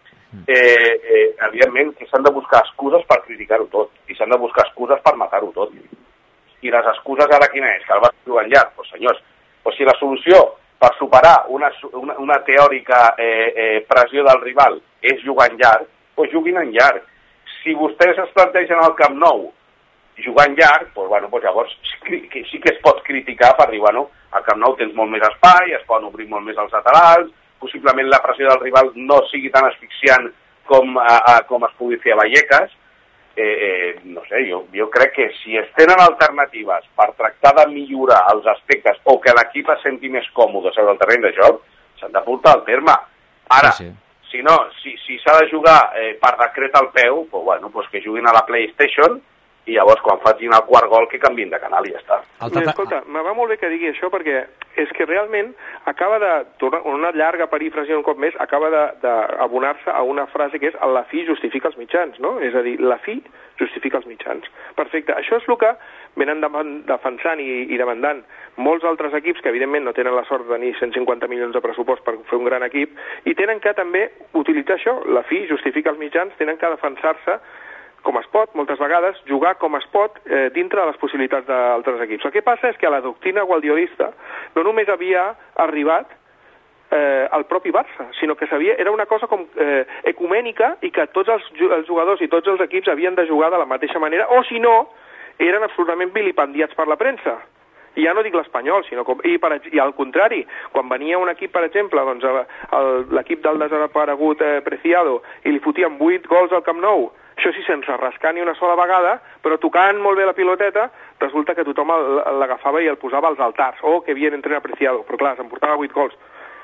eh, eh, evidentment que s'han de buscar excuses per criticar-ho tot, i s'han de buscar excuses per matar-ho tot. I les excuses ara quina és? Que el Barça juga en llarg? Doncs senyors, doncs si la solució per superar una, una, una teòrica eh, eh, pressió del rival és jugar en llarg, doncs juguin en llarg. Si vostès es plantegen al Camp Nou jugar en llarg, doncs, bueno, doncs llavors sí que es pot criticar per dir, bueno, al Camp Nou tens molt més espai, es poden obrir molt més els laterals, possiblement la pressió del rival no sigui tan asfixiant com, a, a, com es pugui fer a Vallecas. Eh, eh, no sé, jo, jo crec que si es tenen alternatives per tractar de millorar els aspectes o que l'equip es senti més còmode sobre el terreny de joc, s'han de portar al terme. Ara, sí, sí. si no, si si s'ha de jugar eh, per decret al peu, doncs, bueno, doncs que juguin a la PlayStation i llavors quan facin el quart gol que canvin de canal i ja està. Tata... Escolta, me va molt bé que digui això perquè és que realment acaba de, una llarga perífrasi un cop més, acaba d'abonar-se a una frase que és la fi justifica els mitjans, no? És a dir, la fi justifica els mitjans. Perfecte, això és el que venen defensant i, i demandant molts altres equips que evidentment no tenen la sort de tenir cent cinquanta milions de pressupost per fer un gran equip i tenen que també utilitzar això, la fi justifica els mitjans, tenen que defensar-se com es pot, moltes vegades, jugar com es pot eh, dintre de les possibilitats d'altres equips. El que passa és que a la doctrina guardiolista no només havia arribat eh, el propi Barça, sinó que sabia, era una cosa com eh, ecumènica i que tots els, els jugadors i tots els equips havien de jugar de la mateixa manera, o si no, eren absolutament vilipendiats per la premsa. I ja no dic l'Espanyol, sinó com... I, per, I al contrari, quan venia un equip, per exemple, doncs, l'equip del desaparegut eh, Preciado, i li fotien vuit gols al Camp Nou, això sí, sense rascar ni una sola vegada, però tocant molt bé la piloteta, resulta que tothom l'agafava i el posava als altars. Oh, que bien entrena Preciado, però clar, s'emportava vuit gols.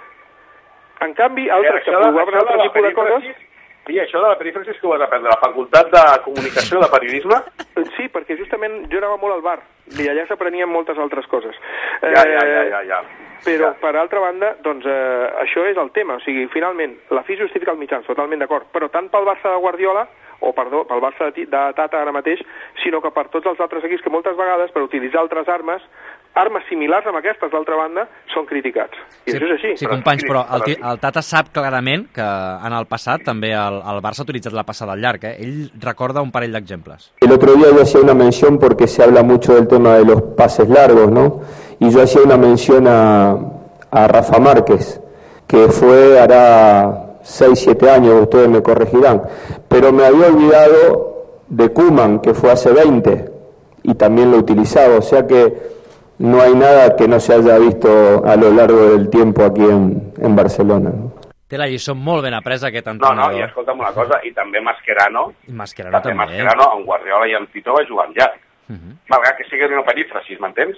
En canvi, altres que provaven altre tipus de coses... I això de la perífrasis que ho has d'aprendre? La facultat de comunicació, de periodisme? Sí, perquè justament jo anava molt al bar i allà s'aprenien moltes altres coses. Ja, ja, ja, ja, ja. Però, per altra banda, doncs, eh, això és el tema. O sigui, finalment, la fi justifica els mitjans, totalment d'acord, però tant pel Barça de Guardiola, o perdó, pel Barça de, de Tata ara mateix, sinó que per tots els altres equips que moltes vegades, per utilitzar altres armes, armes similars amb aquestes, d'altra banda, són criticats. I sí, això és així. Sí, companys, però el, el Tata sap clarament que en el passat també el, el Barça ha utilitzat la passada al llarg. Eh? Ell recorda un parell d'exemples. El otro día yo hacía una mención porque se habla mucho del tema de los pases largos, ¿no? Y yo hacía una mención a, a Rafa Márquez, que fue hará seis, siete años, ustedes me corregirán, pero me había olvidado de Koeman, que fue hace veinte, y también lo utilizaba, o sea que no hay nada que no se haya visto a lo largo del tiempo aquí en, en Barcelona, ¿no? Té la lliçó molt ben apresa aquest No, entrenador. no, i escolta'm una cosa, i també Mascherano, I Mascherano també, també. Mascherano, amb Guardiola i amb Tito va jugar amb llarg. Uh -huh. Malgrat que sigui una perífrasis, m'entens?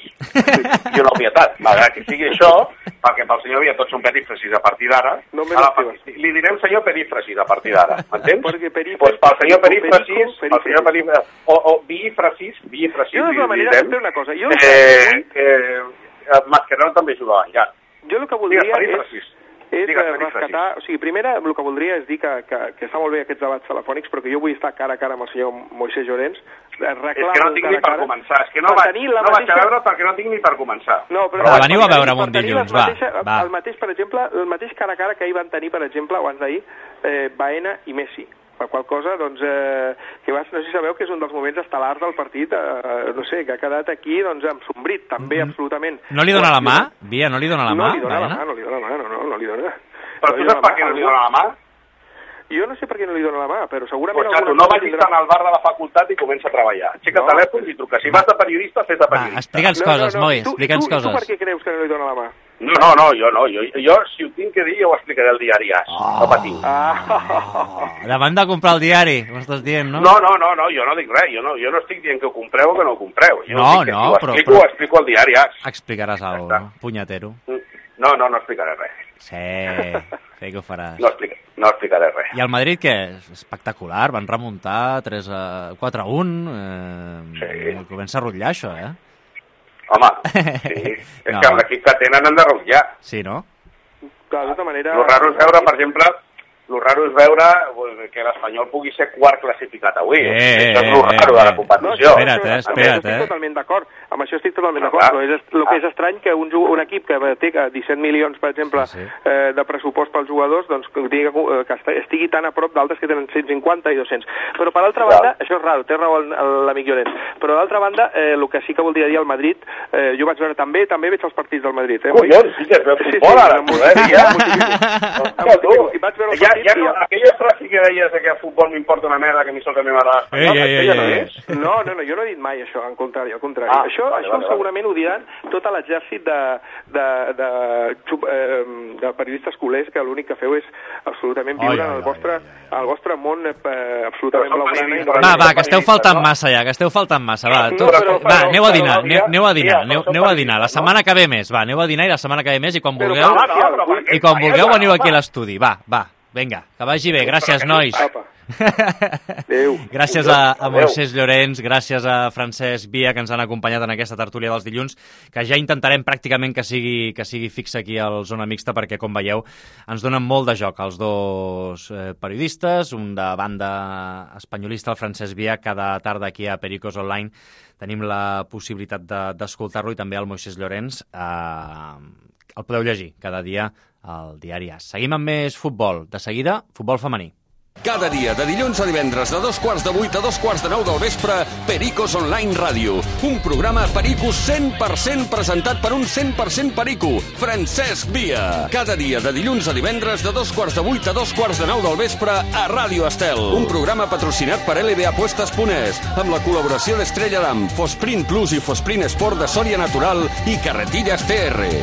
I una obvietat. Malgrat que sigui això, perquè pel senyor Via tots són perífrasis a partir d'ara, No me ara, lo li direm senyor perífrasis a partir d'ara, m'entens? Perquè perífrasis... Pues pel senyor perífrasis, Perico, pel senyor perífrasis, o, o biifrasis, biifrasis, Jo, de tota manera, direm, fer una cosa. Jo, eh, eh, Mascherano també jugava en llarg. jo el que voldria Digues, és... perífrasis. és Digues, eh, perífrasis. rescatar... O sigui, primera, el que voldria és dir que, que, que està molt bé aquests debats telefònics, però que jo vull estar cara a cara amb el senyor Moisés Llorenç. Reclamo És que no tinc ni per cara començar. És que no, per vaig, tenir la no vaig mateixa- a veure perquè no tinc ni per començar. No, però, Va, veniu a veure un per tenir dilluns, les va, mateixa- va. El mateix, per exemple, el mateix cara a cara que ahir van tenir, per exemple, abans d'ahir, eh, Baena i Messi. Per qual cosa, doncs, eh, que vas, no sé si sabeu que és un dels moments estel·lars del partit, eh, no sé, que ha quedat aquí, doncs, ensombrit, també, mm. absolutament. No li dona la mà? Via, no li dona la no mà? No li dona Baena? la mà, no li dona la mà, no, no, no li dona. Però No tu li saps dona per què la no mà. li dona la mà? Jo no sé per què no li dona la mà, però segurament... Pues, xato, alguna no cosa vagis tindrà. tant al bar de la facultat i comença a treballar. Aixeca No, telèfons i truca. Si vas de periodista, fes de Va, periodista. explica'ns coses, Moi, Tu- explica'ns tu, tu per coses. què creus que no li dona la mà? No, no, no, jo no. Jo, jo si ho tinc que dir, jo ho explicaré al diari As. Oh. No patiu. Ah, Davant de comprar el diari, m'estàs dient, no? No, no, no, no, jo no dic res. Jo no, jo no estic dient que ho compreu o que no ho compreu. Jo No, dic que no, si ho però- explico, però- ho explico al diari As. Explicaràs alguna cosa, no? Punyatero. No, no, no explicaré res. Sí, sé que ho faràs. No, explica, no explicaré res. I el Madrid, què? Espectacular, van remuntar tres a quatre a un. Eh, Sí. Comença a rotllar, això, eh? Home, sí. És No. que amb l'equip que tenen han de rotllar. Sí, no? clar, de tota manera... Lo raro és veure, per exemple, lo raro és veure pues, que l'Espanyol pugui ser quart classificat avui. Eh, Això és lo eh, raro eh, de la eh. competició. No, Espera't, eh, amb espera't, això eh. estic totalment d'acord. Amb això estic totalment Però d'acord. clar. Però és, el que és estrany que un, ju- un equip que té que disset milions, per exemple, Sí, sí. eh, de pressupost pels jugadors, doncs que, digui, eh, que est- estigui tan a prop d'altres que tenen cent cinquanta i dos-cents. Però per altra Clar. banda, això és raro, té raó el- el- l'amic Llorenç. Però d'altra banda, eh, el que sí que voldria dir al Madrid, eh, jo vaig veure també, també veig els partits del Madrid. Eh, Collons, sí que es veu Sí, sí, futbol ara, amb poder, multitud, ja. amb multitud. Hòstia, tu. I vaig veure els Ja, partits ja, i no, aquella frase que deies de que el futbol m'importa una merda, que a mi sol que m'agrada. Ei, ei, ei, Aquella no ei. és. No, no, no, jo no he dit mai això, al contrari, al contrari. Ah, això vale, això vale, segurament ho diran tot l'exèrcit de, de, de, xup- eh, de periodistes culers que l'únic que feu és absolutament viure Ai, en ai, el vostre, ai, el vostre món eh, absolutament Però són blaugrana. i periodistes, no- Va, va, no, que esteu no, faltant no. massa ja, que esteu faltant massa, va. Tu, No, però- va, però- aneu a dinar, però- aneu, aneu a dinar, mira, aneu, però són aneu a dinar. La periodistes, no? setmana que ve més, va, aneu a dinar i la setmana que ve més i quan Però vulgueu, que- No, no, però per què? i quan vulgueu Vaja, veniu aquí a home. l'estudi. Va, va, vinga, que vagi bé. Gràcies, nois. Apa. Adéu. Gràcies a, a Adéu. Moisés Llorenç, gràcies a Francesc Via, que ens han acompanyat en aquesta tertúlia dels dilluns, que ja intentarem pràcticament que sigui, que sigui fixa aquí al Zona Mixta, perquè, com veieu, ens donen molt de joc els dos eh, periodistes, un de banda espanyolista, el Francesc Via, cada tarda aquí a Pericos Online tenim la possibilitat de- d'escoltar-lo, i també el Moisés Llorenç. Eh, el podeu llegir cada dia al diari As. Seguim amb més futbol. De seguida, futbol femení. Cada dia, de dilluns a divendres, de dos quarts de vuit a dos quarts de nou del vespre, Pericos Online Ràdio. Un programa Perico cent per cent presentat per un cent per cent perico, Francesc Via. Cada dia, de dilluns a divendres, de dos quarts de vuit a dos quarts de nou del vespre, a Ràdio Estel. Un programa patrocinat per L B Apuestas punt es, amb la col·laboració d'Estrella Damm, Fosprint Plus i Fosprint Sport de Sòria Natural i Carretillas T R.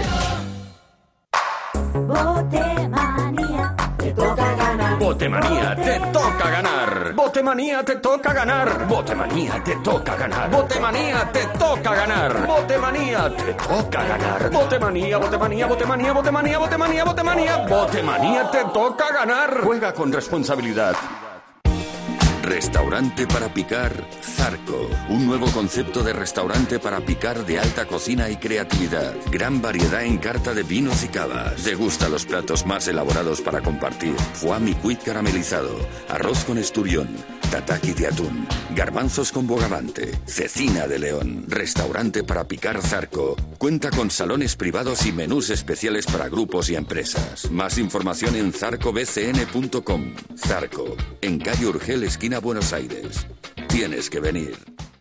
Botemanía, te toca ganar. Botemanía, te toca ganar. Botemanía, te toca ganar. Botemanía, te toca ganar. Botemanía, te toca ganar. Botemanía, te toca ganar. Botemanía, botemanía, botemanía, botemanía, botemanía, botemanía. Botemanía, te toca ganar. Juega con responsabilidad. Restaurante para picar Zarco. Un nuevo concepto de restaurante para picar de alta cocina y creatividad. Gran variedad en carta de vinos y cavas. Degusta los platos más elaborados para compartir. Foie micuit caramelizado. Arroz con esturión. Tataki de atún. Garbanzos con bogavante. Cecina de león. Restaurante para picar Zarco. Cuenta con salones privados y menús especiales para grupos y empresas. Más información en zarco b c n punto com. Zarco. En calle Urgel, esquina Buenos Aires. Tienes que venir.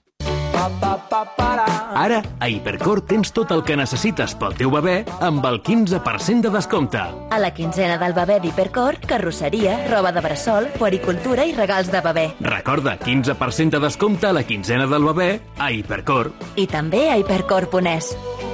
Ara, a Hipercor tens tot el que necessites pel teu bebè amb el quinze per cent de descompte. A la quinzena del bebè d'Hipercor, carrosseria, roba de bressol, puericultura i regals de bebè. Recorda, quinze per cent de descompte a la quinzena del bebè a Hipercor. I també a hipercor punt es.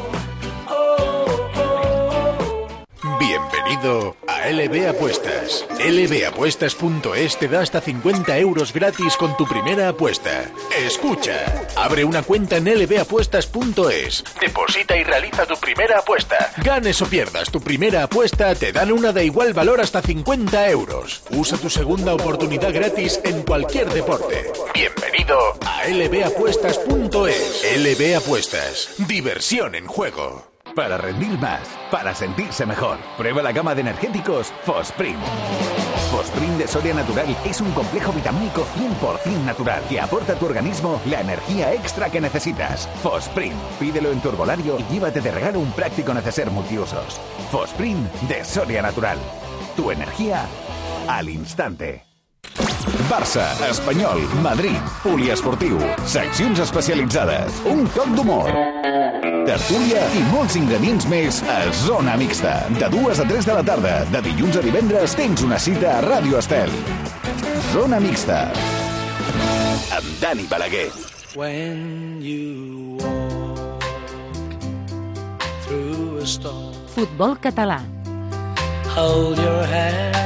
Bienvenido a L B Apuestas. L B Apuestas punto es te da hasta cincuenta euros gratis con tu primera apuesta. Escucha, abre una cuenta en L B Apuestas punto es, deposita y realiza tu primera apuesta. Ganes o pierdas tu primera apuesta, te dan una de igual valor hasta cincuenta euros. Usa tu segunda oportunidad gratis en cualquier deporte. Bienvenido a L B Apuestas punto es. L B Apuestas, diversión en juego. Para rendir más, para sentirse mejor, prueba la gama de energéticos Fosprint. Fosprint de Soria Natural es un complejo vitamínico cien por ciento natural que aporta a tu organismo la energía extra que necesitas. Fosprint, pídelo en tu herbolario y llévate de regalo un práctico neceser multiusos. Fosprint de Soria Natural. Tu energía al instante. Barça, Espanyol, Madrid, poliesportiu, seccions especialitzades, un toc d'humor, tertúlia i molts ingredients més a Zona Mixta. De dues a tres de la tarda, de dilluns a divendres, tens una cita a Ràdio Estel. Zona Mixta, amb Dani Balaguer. When you walk through a storm, Futbol català. hold your head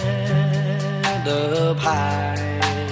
up high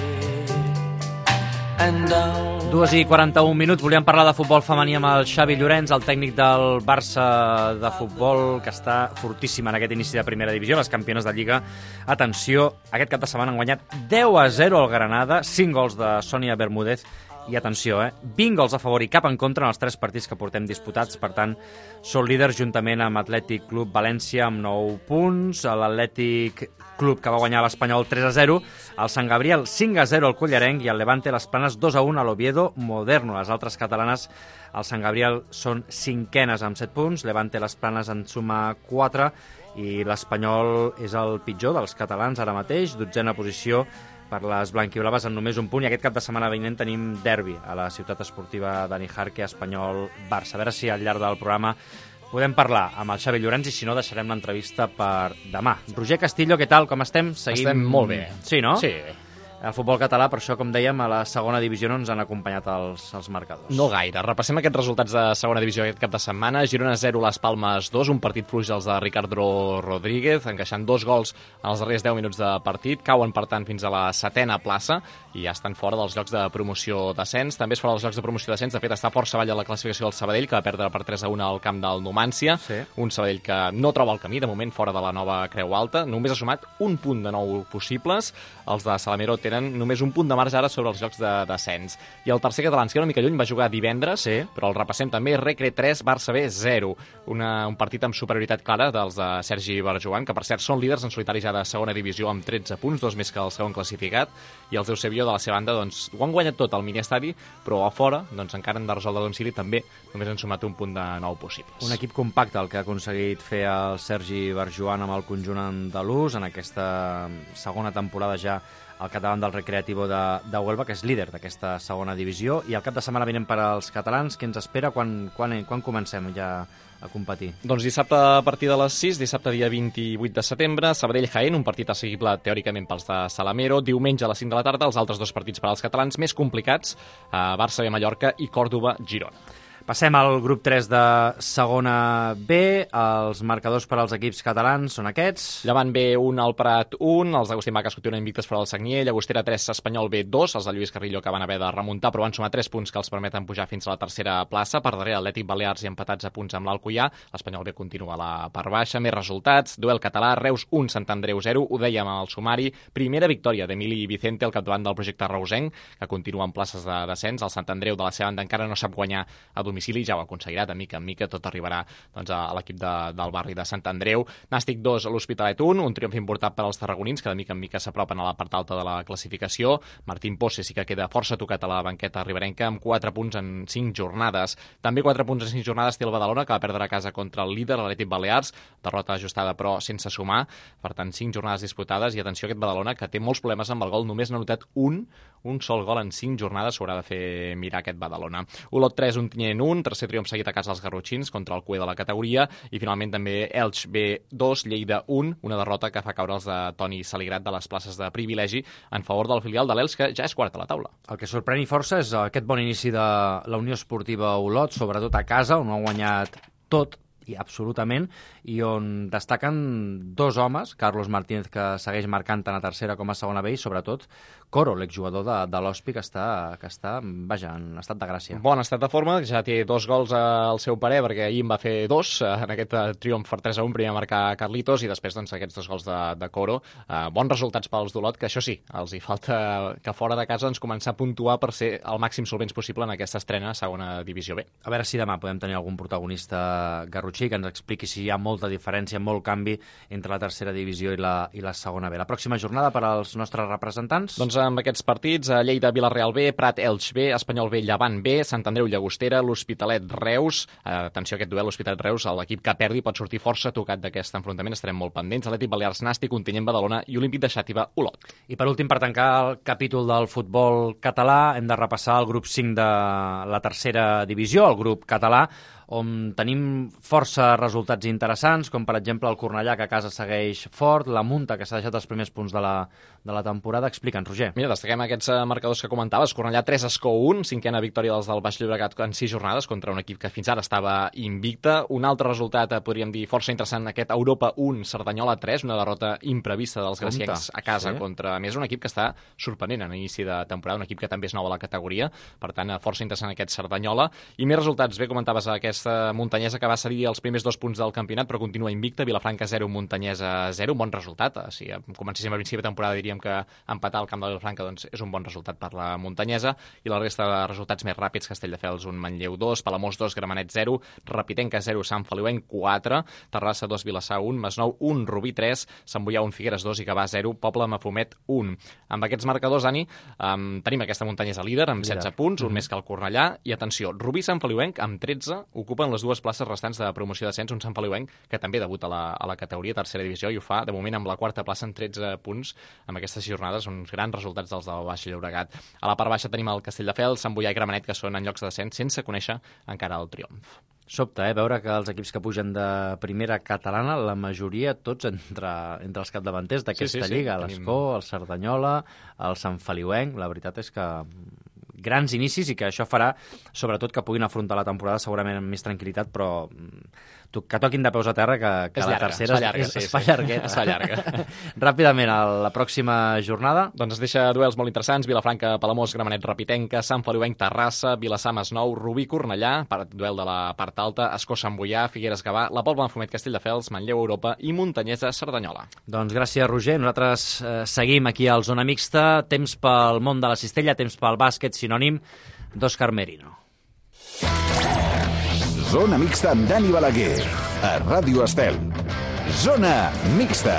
and down. Dues i quaranta-un minuts, volíem parlar de futbol femení amb el Xavi Llorenç, el tècnic del Barça de futbol, que està fortíssim en aquest inici de primera divisió, les campiones de Lliga. Atenció, aquest cap de setmana han guanyat deu a zero al Granada, cinc gols de Sònia Bermúdez, i atenció, eh, vint gols a favor i cap en contra en els tres partits que portem disputats, per tant, són líders juntament amb Atlètic Club València amb nou punts, l'Atlètic Club que va guanyar l'Espanyol tres a zero, el Sant Gabriel cinc a zero al Collarenc i el Levante Les Planes dos a un a l'Oviedo Moderno. Les altres catalanes, el Sant Gabriel són cinquenes amb set punts, Levante Les Planes en suma quatre i l'Espanyol és el pitjor dels catalans ara mateix, dotzena posició per les blanquiblaves en només un punt, i aquest cap de setmana vinent tenim derbi a la ciutat esportiva de Nijarque, Espanyol-Barça. A veure si al llarg del programa podem parlar amb el Xavi Llorenç i si no deixarem l'entrevista per demà. Roger Castillo, què tal? Com estem? Seguim... Estem molt bé. Sí, no? Sí. El futbol català, per això, com dèiem, a la segona divisió no ens han acompanyat els, els marcadors. No gaire. Repassem aquests resultats de segona divisió aquest cap de setmana. Girona zero, Las Palmes dos, un partit fluix els de Ricardo Rodríguez, encaixant dos gols en els darrers deu minuts de partit. Cauen, per tant, fins a la setena plaça i ja estan fora dels llocs de promoció descens. També és fora dels llocs de promoció descens. De fet, està força avall a la classificació del Sabadell, que va perdre per tres a un al camp del Numància. Sí. Un Sabadell que no troba el camí, de moment, fora de la nova Creu Alta. Només ha sumat un punt de nou possibles. Els de Salamero tenen només un punt de marge ara sobre els jocs de descens. I el tercer català, ens queda una mica lluny, va jugar divendres, sí. però el repassem també, Recre tres, Barça B zero. Una, un partit amb superioritat clara dels de Sergi Barjuan, que per cert són líders en solitari ja de segona divisió amb tretze punts, dos més que el segon classificat, i els Eusebio de la seva banda doncs, ho han guanyat tot al miniestadi, però a fora doncs, encara han de resoldre a domicili, també només han sumat un punt de nou possibles. Un equip compacte el que ha aconseguit fer el Sergi Barjuan amb el conjunt andalús en aquesta segona temporada ja al capdavant del Recreativo de, de Huelva, que és líder d'aquesta segona divisió, i el cap de setmana vinent per als catalans, què ens espera quan, quan, quan comencem ja a competir? Doncs dissabte a partir de les sis, dissabte dia vint-i-vuit de setembre, Sabadell-Jaén, un partit assequible teòricament pels de Salamero, diumenge a les cinc de la tarda, els altres dos partits per als catalans més complicats, eh, Barça B Mallorca i Còrdova-Girona. Passem al grup tres de segona B. Els marcadors per als equips catalans són aquests. Llevant B un, al Prat un, els d'Agustí Maca es continuen invictes fora del Sagnier, Llagostera tres, Espanyol B dos, els de Lluís Carrillo que van haver de remuntar però van sumar tres punts que els permeten pujar fins a la tercera plaça, per darrere Atlètic Balears i empatats a punts amb l'Alcoià, l'Espanyol B continua a la part baixa, més resultats, duel català, Reus un, Sant Andreu zero, ho dèiem al sumari, primera victòria d'Emili Vicente al capdavant del projecte reusenc, que continua en places de descens, el Sant Andreu de la seva banda encara no sap guanyar a domicili, ja ho aconseguirà, de mica en mica tot arribarà doncs, a l'equip de, del barri de Sant Andreu. Nàstic dos, l'Hospitalet un, un triomf important per als tarragonins, que de mica en mica s'apropen a la part alta de la classificació. Martín Posse sí que queda força tocat a la banqueta riberenca, amb quatre punts en cinc jornades. També quatre punts en cinc jornades té el Badalona, que va perdre a casa contra el líder, l'Atlètic Balears, derrota ajustada però sense sumar, per tant cinc jornades disputades, i atenció a aquest Badalona, que té molts problemes amb el gol, només n'ha notat un, un sol gol en cinc jornades, s'haurà de fer mirar aquest Badalona. Olot tres, Ontinyent un, tercer triomf seguit a casa als garrotxins contra el cué de la categoria, i finalment també Elx B dos, Lleida un, una derrota que fa caure els de Toni Saligrat de les places de privilegi en favor del filial de l'Elx, que ja és quart a la taula. El que sorprèn i força és aquest bon inici de la Unió Esportiva Olot, sobretot a casa, on ho ha guanyat tot i absolutament, i on destaquen dos homes, Carlos Martínez, que segueix marcant tant a tercera com a segona B, i sobretot Coro, l'exjugador de, de l'Hospi, que està, que està, vaja, en estat de gràcia. Bon estat de forma, ja té dos gols al seu parer, perquè ahir en va fer dos, en aquest triomf per tres a un, primer a marcar Carlitos, i després doncs, aquests dos gols de, de Coro. Uh, bons resultats pels d'Olot, que això sí, els hi falta que fora de casa ens començar a puntuar per ser el màxim solvents possible en aquesta estrena a segona divisió B. A veure si demà podem tenir algun protagonista garrotxí que ens expliqui si hi ha molta diferència, molt canvi entre la tercera divisió i la, i la segona B. La pròxima jornada per als nostres representants? Doncs amb aquests partits, a Lleida, Vila-real B, Prat, Elx B, Espanyol B, Llevant B, Sant Andreu, Llagostera, l'Hospitalet, Reus. Eh, atenció a aquest duel, l'Hospitalet, Reus, l'equip que perdi pot sortir força tocat d'aquest enfrontament, estarem molt pendents. Atlètic Balears, Nàstic, Ontinyent, Badalona i Olímpic de Xàtiva, Olot. I per últim, per tancar el capítol del futbol català, hem de repassar el grup cinc de la tercera divisió, el grup català, on tenim força resultats interessants, com per exemple el Cornellà, que a casa segueix fort, la Munta, que s'ha deixat els primers punts de la, de la temporada. Explica'ns, Roger. Mira, destaquem aquests marcadors que comentaves. Cornellà tres, Escó un, cinquena victòria dels del Baix Llobregat en sis jornades contra un equip que fins ara estava invicta. Un altre resultat, podríem dir, força interessant, aquest Europa un, Cerdanyola tres, una derrota imprevista dels graciencs a casa sí. contra, a més, un equip que està sorprenent en inici de temporada, un equip que també és nou a la categoria, per tant, força interessant aquest Cerdanyola. I més resultats, bé, comentaves aquest aquesta muntanyesa que va cedir els primers dos punts del campionat, però continua invicta, Vilafranca zero, Muntanyesa zero, un bon resultat. Si comencéssim a principi de temporada diríem que empatar al camp de Vilafranca doncs, és un bon resultat per la muntanyesa, i la resta de resultats més ràpids, Castelldefels un, Manlleu dos, Palamós dos, Gramenet zero, Rapitenca zero, Sant Feliuenc quatre, Terrassa dos, Vilassar un, Masnou un, Rubí tres, Sant Boià un, Figueres dos i Gavà zero, Poble Mafumet un. Amb aquests marcadors, Ani, um, tenim aquesta muntanyesa líder amb setze punts, un mm-hmm. més que el Cornellà, i atenció, Rubí i Sant Feliuenc amb tretze ocupen les dues places restants de promoció d'ascens, un Sant Feliuenc que també debuta a la, a la categoria tercera divisió i ho fa de moment amb la quarta plaça en tretze punts amb aquestes jornades, uns grans resultats dels del Baix Llobregat. A la part baixa tenim el Castelldefels, Sant Boià i Gramenet, que són en llocs d'ascens sense conèixer encara el triomf. Sobta, eh? Veure que els equips que pugen de primera catalana, la majoria tots entre, entre els capdavanters d'aquesta sí, sí, sí. lliga, l'Escó, el Cerdanyola, el Sant Feliuenc, la veritat és que grans inicis i que això farà, sobretot, que puguin afrontar la temporada segurament amb més tranquil·litat, però que toquin de peus a terra, que, que la llarga, tercera es llarga, es, sí, es fa sí. llargueta. Es fa llarga. Ràpidament, a la pròxima jornada. Doncs es deixa duels molt interessants: Vilafranca, Palamós, Gramenet, Rapitenca, Sant Feliuenc, Terrassa, Vilassar, Masnou, Rubí, Cornellà, duel de la part alta, Escó, Sant Boià, Figueres, Gavà, la Pobla, Mafumet, Castelldefels, Manlleu, Europa i Montanyesa, Cerdanyola. Doncs gràcies, Roger. Nosaltres eh, seguim aquí al Zona Mixta. Temps pel món de la cistella, temps pel bàsquet, sinònim d'Òscar Merino. Zona Mixta amb Dani Balaguer, a Ràdio Estel. Zona Mixta.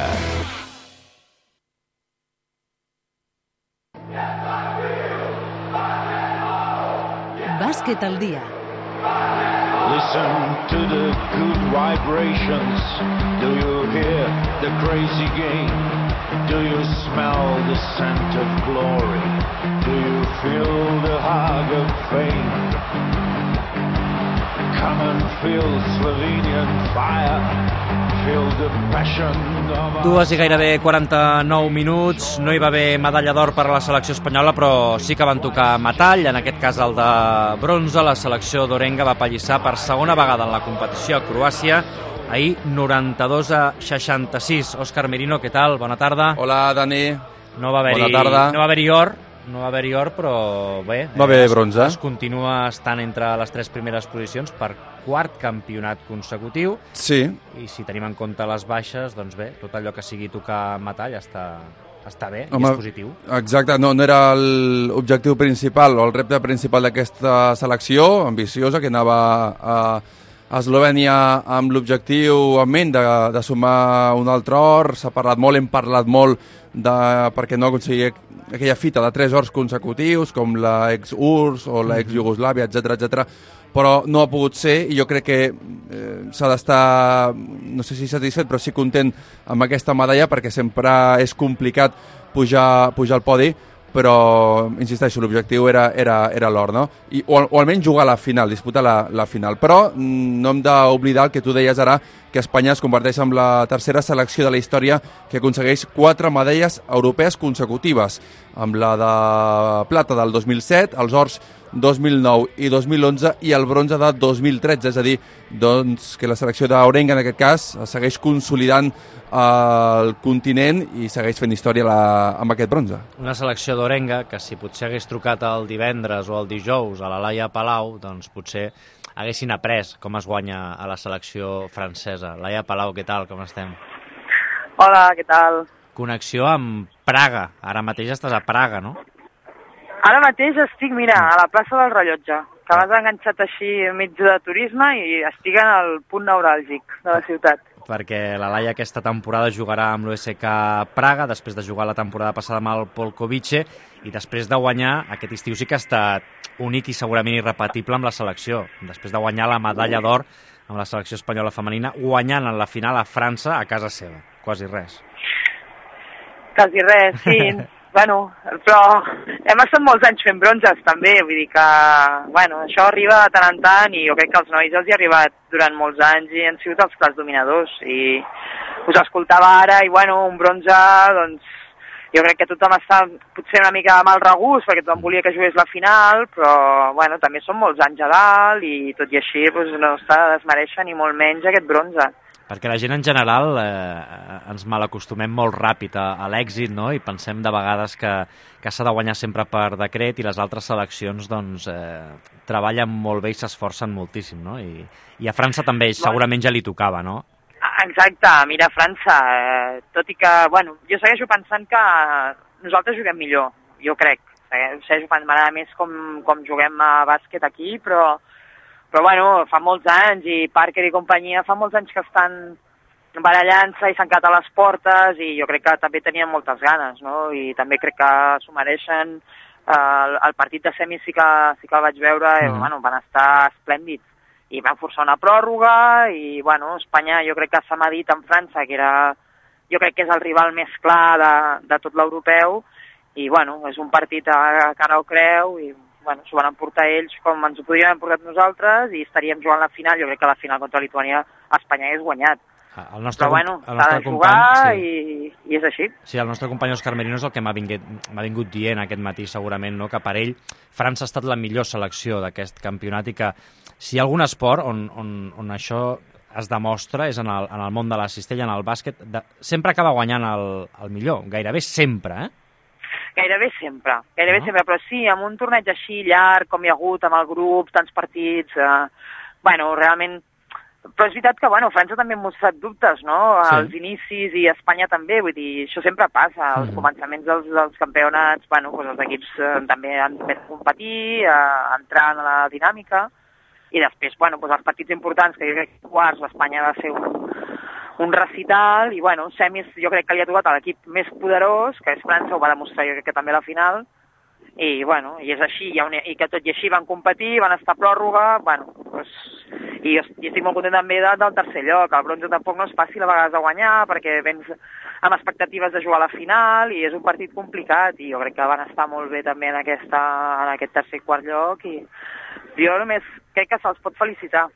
Bàsquet al dia. Listen to the good vibrations. Do you hear the crazy game? Do you smell the scent of glory? Do you feel the hug of fame? Come and feel Slovenian fire. Feel the passion of... Dues i gairebé quaranta-nou minuts. No hi va haver medalla d'or per a la selecció espanyola, però sí que van tocar metall, en aquest cas el de bronze. La selecció d'Orenga va pallissar per segona vegada en la competició a Croàcia. Ahir, noranta-dos a seixanta-sis. Òscar Merino, què tal? Bona tarda. Hola, Dani. No va haver-hi, Bona tarda. no va haver-hi or, no va haver-hi or, però bé. Va haver es, bronze. Es continua estant entre les tres primeres posicions per quart campionat consecutiu. Sí. I si tenim en compte les baixes, doncs bé, tot allò que sigui tocar metall està, està bé. Home, i és positiu. Exacte, no, no era l'objectiu principal o el repte principal d'aquesta selecció ambiciosa que anava a, a Eslovènia amb l'objectiu en ment de, de sumar un altre or. S'ha parlat molt, hem parlat molt de, perquè no aconseguia aquella fita de tres ors consecutius com la ex-U R S S o la ex-Iugoslàvia, etcètera, etcètera, però no ha pogut ser i jo crec que eh, s'ha d'estar, no sé si satisfet, però sí content amb aquesta medalla perquè sempre és complicat pujar, pujar al podi, però, insisteixo, l'objectiu era, era, era l'or, no? I, o, o almenys jugar a la final, disputar la, la final. Però no hem d'oblidar el que tu deies ara, que Espanya es converteix en la tercera selecció de la història que aconsegueix quatre medalles europees consecutives, amb la de plata del dos mil set, els ors dos mil nou i dos mil onze i el bronze de dos mil tretze, és a dir, doncs, que la selecció d'Orenga en aquest cas segueix consolidant el continent i segueix fent història la, amb aquest bronze. Una selecció d'Orenga que si potser hagués trucat el divendres o el dijous a la Laia Palau, doncs potser haguessin après com es guanya a la selecció francesa. Laia Palau, què tal? Com estem? Hola, què tal? Connexió amb Praga. Ara mateix estàs a Praga, no? Ara mateix estic, mira, a la plaça del Rellotge, que m'has enganxat així enmig de turisme i estic en el punt neuràlgic de la ciutat. Perquè la Laia aquesta temporada jugarà amb l'U S K Praga, després de jugar la temporada passada amb el Polkovice, i després de guanyar, aquest estiu sí que ha estat únic i segurament irrepetible amb la selecció. Després de guanyar la medalla d'or amb la selecció espanyola femenina, guanyant en la final a França a casa seva. Quasi res. Quasi res, sí. Bueno, però hem estat molts anys fent bronzes també, vull dir que, bueno, això arriba de tant en tant i jo crec que als nois els hi ha arribat durant molts anys i han sigut els clars dominadors i us escoltava ara i, bueno, un bronze, doncs, jo crec que tothom està potser una mica mal regust perquè tothom volia que jugués la final, però, bueno, també són molts anys a dalt i tot i així doncs, no s'ha de desmereixer ni molt menys aquest bronze. Perquè la gent en general eh, ens malacostumem molt ràpid a, a l'èxit, no? I pensem de vegades que, que s'ha de guanyar sempre per decret i les altres seleccions doncs, eh, treballen molt bé i s'esforcen moltíssim, no? I, I a França també segurament ja li tocava, no? Exacte, mira, França, eh, tot i que, bueno, jo segueixo pensant que nosaltres juguem millor, jo crec. Segueixo pensant, m'agrada més com, com juguem a bàsquet aquí, però... Però, bueno, fa molts anys, i Parker i companyia fa molts anys que estan barallant-se i s'han quedat a les portes, i jo crec que també tenien moltes ganes, no? I també crec que s'ho mereixen. El, el partit de semis sí que, sí que el vaig veure, mm. i, bueno, van estar esplèndids. I van forçar una pròrroga, i, bueno, Espanya jo crec que s'ha medit en França, que era, jo crec que és el rival més clar de, de tot l'europeu, i, bueno, és un partit a cara o creu, i... Bueno, s'ho van emportar ells com ens ho podríem haver portat nosaltres i estaríem jugant la final. Jo crec que la final contra Lituània Espanya hagués guanyat. El nostre, però bueno, el s'ha nostre de jugar company, sí. i, i és així. Sí, el nostre company Òscar Merino és el que m'ha vingut, m'ha vingut dient aquest matí segurament, no? Que per ell França ha estat la millor selecció d'aquest campionat i que si hi ha algun esport on, on, on això es demostra és en el, en el món de la cistella, en el bàsquet, de, sempre acaba guanyant el, el millor, gairebé sempre, eh? Gairebé sempre, gairebé no? sempre, però sí, amb un torneig així llarg, com hi ha hagut, amb el grup, tants partits, eh, bueno, realment. Però és veritat que, bueno, França també ha mostrat dubtes, no?, sí. als inicis, i Espanya també, vull dir, això sempre passa, als mm. començaments dels, dels campionats, bueno, doncs els equips eh, també han de competir, eh, entrar en la dinàmica, i després, bueno, doncs els partits importants, que jo crec que quarts, l'Espanya va ser un, un recital, i, bueno, semis, jo crec que li ha tocat a l'equip més poderós, que és França, ho va demostrar jo crec que també a la final, i, bueno, i és així, i, un, i que tot i així van competir, van estar a pròrroga, bueno, doncs, i jo i estic molt content també de, del tercer lloc. El bronze tampoc no és fàcil a vegades de guanyar, perquè vens amb expectatives de jugar a la final, i és un partit complicat, i jo crec que van estar molt bé també en, aquesta, en aquest tercer i quart lloc, i jo només crec que se'ls pot felicitar.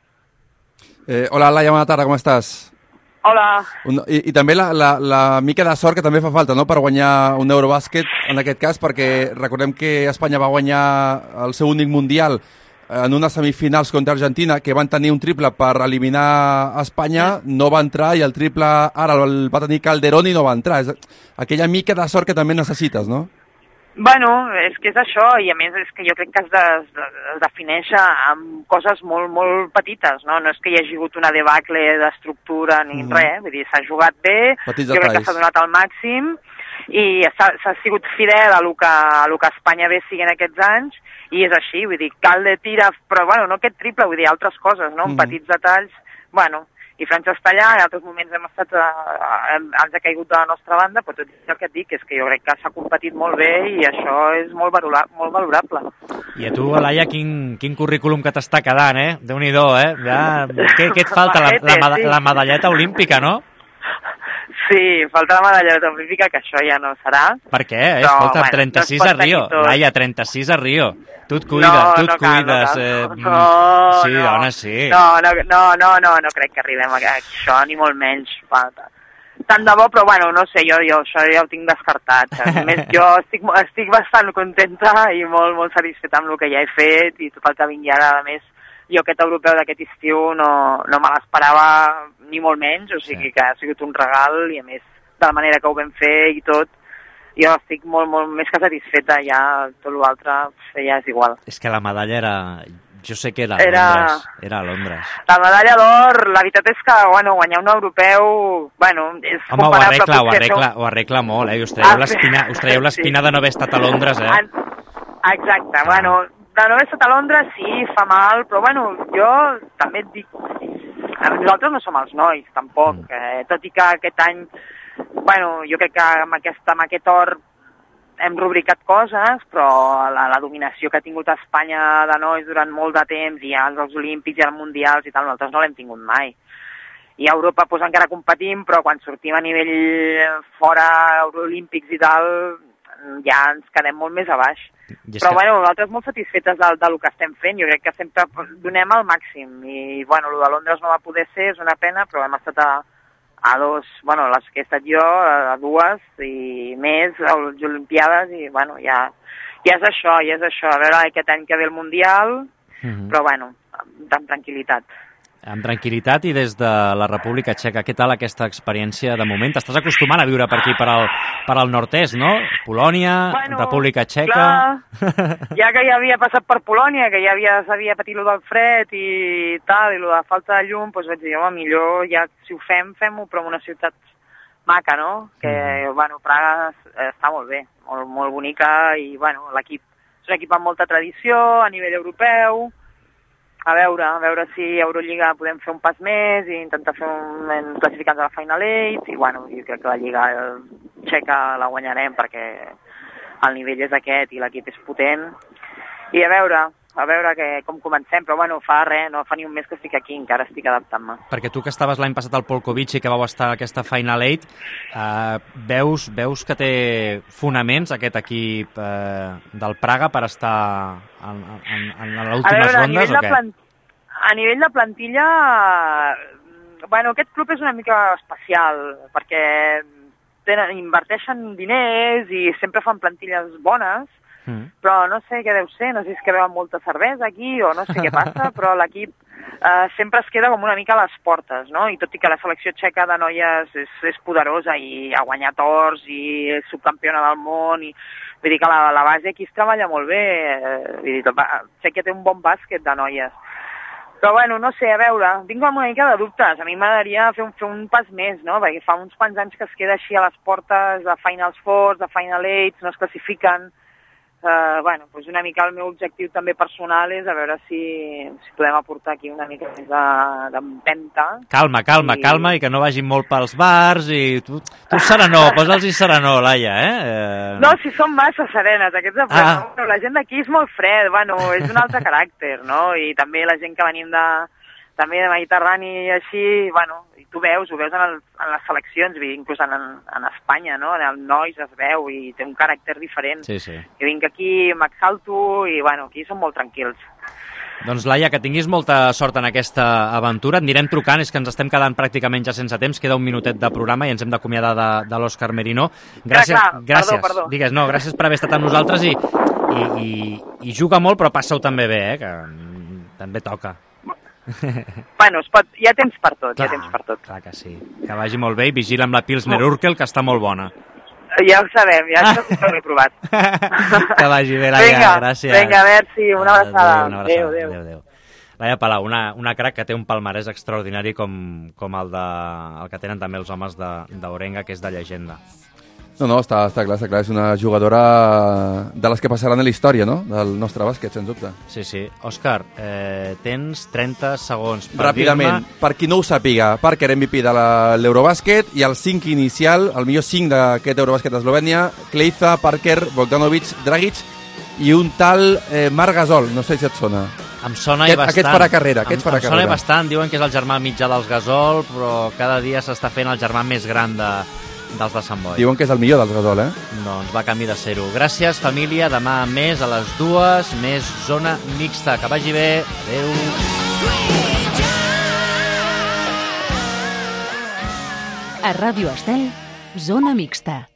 Eh, hola, Laia, bona tarda, com estàs? Hola. Un, i, I també la, la, la mica de sort que també fa falta, no?, per guanyar un Eurobàsquet, en aquest cas, perquè recordem que Espanya va guanyar el seu únic mundial en unes semifinals contra Argentina, que van tenir un triple per eliminar Espanya, no va entrar, i el triple ara el va tenir Calderón i no va entrar. És aquella mica de sort que també necessites, no? Bueno, és que és això, i a més és que jo crec que es, de, es defineix amb coses molt, molt petites, no? No és que hi hagi hagut una debacle d'estructura ni mm. res, vull dir, s'ha jugat bé, petits jo crec que s'ha donat al màxim, i s'ha sigut fidel a lo que, a lo que Espanya ve siguent aquests anys, i és així, vull dir, cal de tira, però bueno, no aquest triple, vull dir, altres coses, no? Mm. Petits detalls, bueno, i França està allà, en altres moments hem estat, eh, ens ha caigut de la nostra banda, però tot el que et dic és que jo crec que s'ha competit molt bé i això és molt, valora, molt valorable. I a tu, Laia, quin, quin currículum que t'està quedant, eh? Déu-n'hi-do, eh? Ja, què, què et falta? La, la, la, la medalleta olímpica, no? Sí, falta la medalleta olímpica, que això ja no serà. Per què? Eh? Però, escolta, bueno, trenta-sis a Rio. Laia, trenta-sis a Rio. Tu et cuides, no, tu et no cal, cuides. No, eh, no, sí, no, dona, sí. No, no, no, no, no, no crec que arribem a això, ni molt menys. Tant de bo, però bueno, no sé, jo, jo això ja ho tinc descartat. A més, jo estic, estic bastant contenta i molt, molt satisfeta amb el que ja he fet i tot el que vingui ara, a més, jo aquest europeu d'aquest estiu no, no me l'esperava ni molt menys, o sigui sí. que ha sigut un regal i a més de la manera que ho vam fer i tot, jo estic molt, molt més que satisfeta, ja tot l'altre ja és igual. És que la medalla era... Jo sé que era a era... Londres. Era a Londres. La medalla d'or, la veritat és que, bueno, guanyar un europeu, bueno, és Home, ho arregla, ho arregla, ho arregla molt, eh? Us traieu l'espina ah, sí. de no haver estat a Londres, eh? Exacte, ah. bueno, de no haver estat a Londres sí, fa mal, però bueno, jo també et dic, nosaltres no som els nois, tampoc, mm. eh, tot i que aquest any, bueno, jo crec que amb aquest, amb aquest or hem rubricat coses, però la, la dominació que ha tingut Espanya de nois durant molt de temps, i als Jocs Olímpics i als Mundials i tal, nosaltres no l'hem tingut mai. I a Europa pues, encara competim, però quan sortim a nivell fora Euroolímpics i tal, ja ens quedem molt més a baix. Però que... bueno, nosaltres molt satisfetes del, del que estem fent, jo crec que sempre donem el màxim, i bueno, el de Londres no va poder ser, és una pena, però hem estat a a dos, bueno, les que he estat jo, a dues i més, a les Olimpiades, i bueno, ja, ja és això, ja és això, a veure aquest any que ve el Mundial, mm-hmm. però bueno, amb tranquil·litat. Amb tranquil·litat, i des de la República Txeca, què tal aquesta experiència de moment? T'estàs acostumant a viure per aquí, per al, per al nord-est, no? Polònia, bueno, República Txeca... Clar, ja que ja havia passat per Polònia, que ja havia, s'havia patit lo del fred i tal, i lo de falta de llum, doncs vaig dir, home, millor ja, si ho fem, fem-ho, però en una ciutat maca, no? Que, mm. bueno, Praga està molt bé, molt, molt bonica, i, bueno, l'equip és un equip amb molta tradició a nivell europeu. A veure, a veure si a Eurolliga podem fer un pas més i intentar fer un classificant de la Final Eight, i bueno, jo crec que la Lliga Txeca la guanyarem perquè el nivell és aquest i l'equip és potent. I a veure, a veure que, com comencem, però bueno, fa res, no fa ni un mes que estic aquí, encara estic adaptant-me. Perquè tu que estaves l'any passat al Polkovic i que vau estar a aquesta Final Eight, eh, veus, veus que té fonaments aquest equip eh, del Praga per estar en, en, en les últimes rondes o què? Plant... A nivell de plantilla, bueno, aquest club és una mica especial, perquè tenen, inverteixen diners i sempre fan plantilles bones, mm. però no sé què deu ser, no sé si és que veuen molta cervesa aquí o no sé què passa, però l'equip eh, sempre es queda com una mica a les portes, no? I tot i que la selecció txeca de noies és, és poderosa i ha guanyat ors i és subcampiona del món, i vull dir que la, la base aquí es treballa molt bé, eh, vull dir, Txèquia té un bon bàsquet de noies. Però bueno, no sé, a veure, vinc amb una mica de dubtes. A mi m'agradaria fer, un, fer un pas més, no? Perquè fa uns quants anys que es queda així a les portes de Finals Four, de Final Eight, no es classifiquen. Uh, bueno, doncs una mica el meu objectiu també personal és a veure si, si podem aportar aquí una mica més d'empenta. Calma, calma, I... calma, i que no vagin molt pels bars i... Tu, tu serenó, posa'ls-hi serenó, Laia, eh? Uh... No, si són massa serenes, aquests de ah. no, la gent d'aquí és molt fred, bueno, és un altre caràcter, no? I també la gent que venim de, també de Mediterrani i així, bueno, i tu veus, ho veus en, el, en les seleccions, inclús en, en Espanya, no? En els nois es veu i té un caràcter diferent. Sí, sí. Jo vinc aquí, m'exalto i, bueno, aquí són molt tranquils. Doncs, Laia, que tinguis molta sort en aquesta aventura. Et anirem trucant, és que ens estem quedant pràcticament ja sense temps, queda un minutet de programa i ens hem d'acomiadar de, de l'Òscar Merino. Gràcies, clar, clar. gràcies, perdó, perdó. Digues, no, gràcies per haver estat amb nosaltres i, i, i, i juga molt, però passa-ho també bé, eh, que també toca. Bueno, es pot, hi ha temps per tot, clar, hi ha temps per tot. Clar que sí. Que vagi molt bé i vigila amb la Pilsner Urkel, que està molt bona. Ja ho sabem, ja això sí que ho he provat. Que vagi bé, Laia, vinga, gràcies. Vinga, merci, una abraçada. Adéu, una abraçada. Adéu, adéu. adéu. Laia Palau, una, una crac que té un palmarès extraordinari com, com el, de, el que tenen també els homes d'Orenga, que és de llegenda. No, no, està, està clar, està clar. És una jugadora de les que passaran a la història, no?, del nostre bàsquet, sens dubte. Sí, sí. Òscar, eh, tens trenta segons per Ràpidament, dir-me... per qui no ho sàpiga, Parker M V P de l'Eurobàsquet i el cinc inicial, el millor cinc d'aquest Eurobàsquet d'Eslovènia, Kleiza, Parker, Bogdanovic, Dragic i un tal eh, Marc Gasol, no sé si et sona. Em sona aquest, i bastant. Aquest farà carrera, aquest em, farà em carrera. sona bastant, diuen que és el germà mitjà dels Gasol, però cada dia s'està fent el germà més gran de... dels de Sant Boi. Diuen que és el millor dels Gasol, eh? Doncs va camí de ser-ho. Gràcies, família. Demà més a les dues, més zona mixta. Que vagi bé. Adéu. A Ràdio Estel, zona mixta.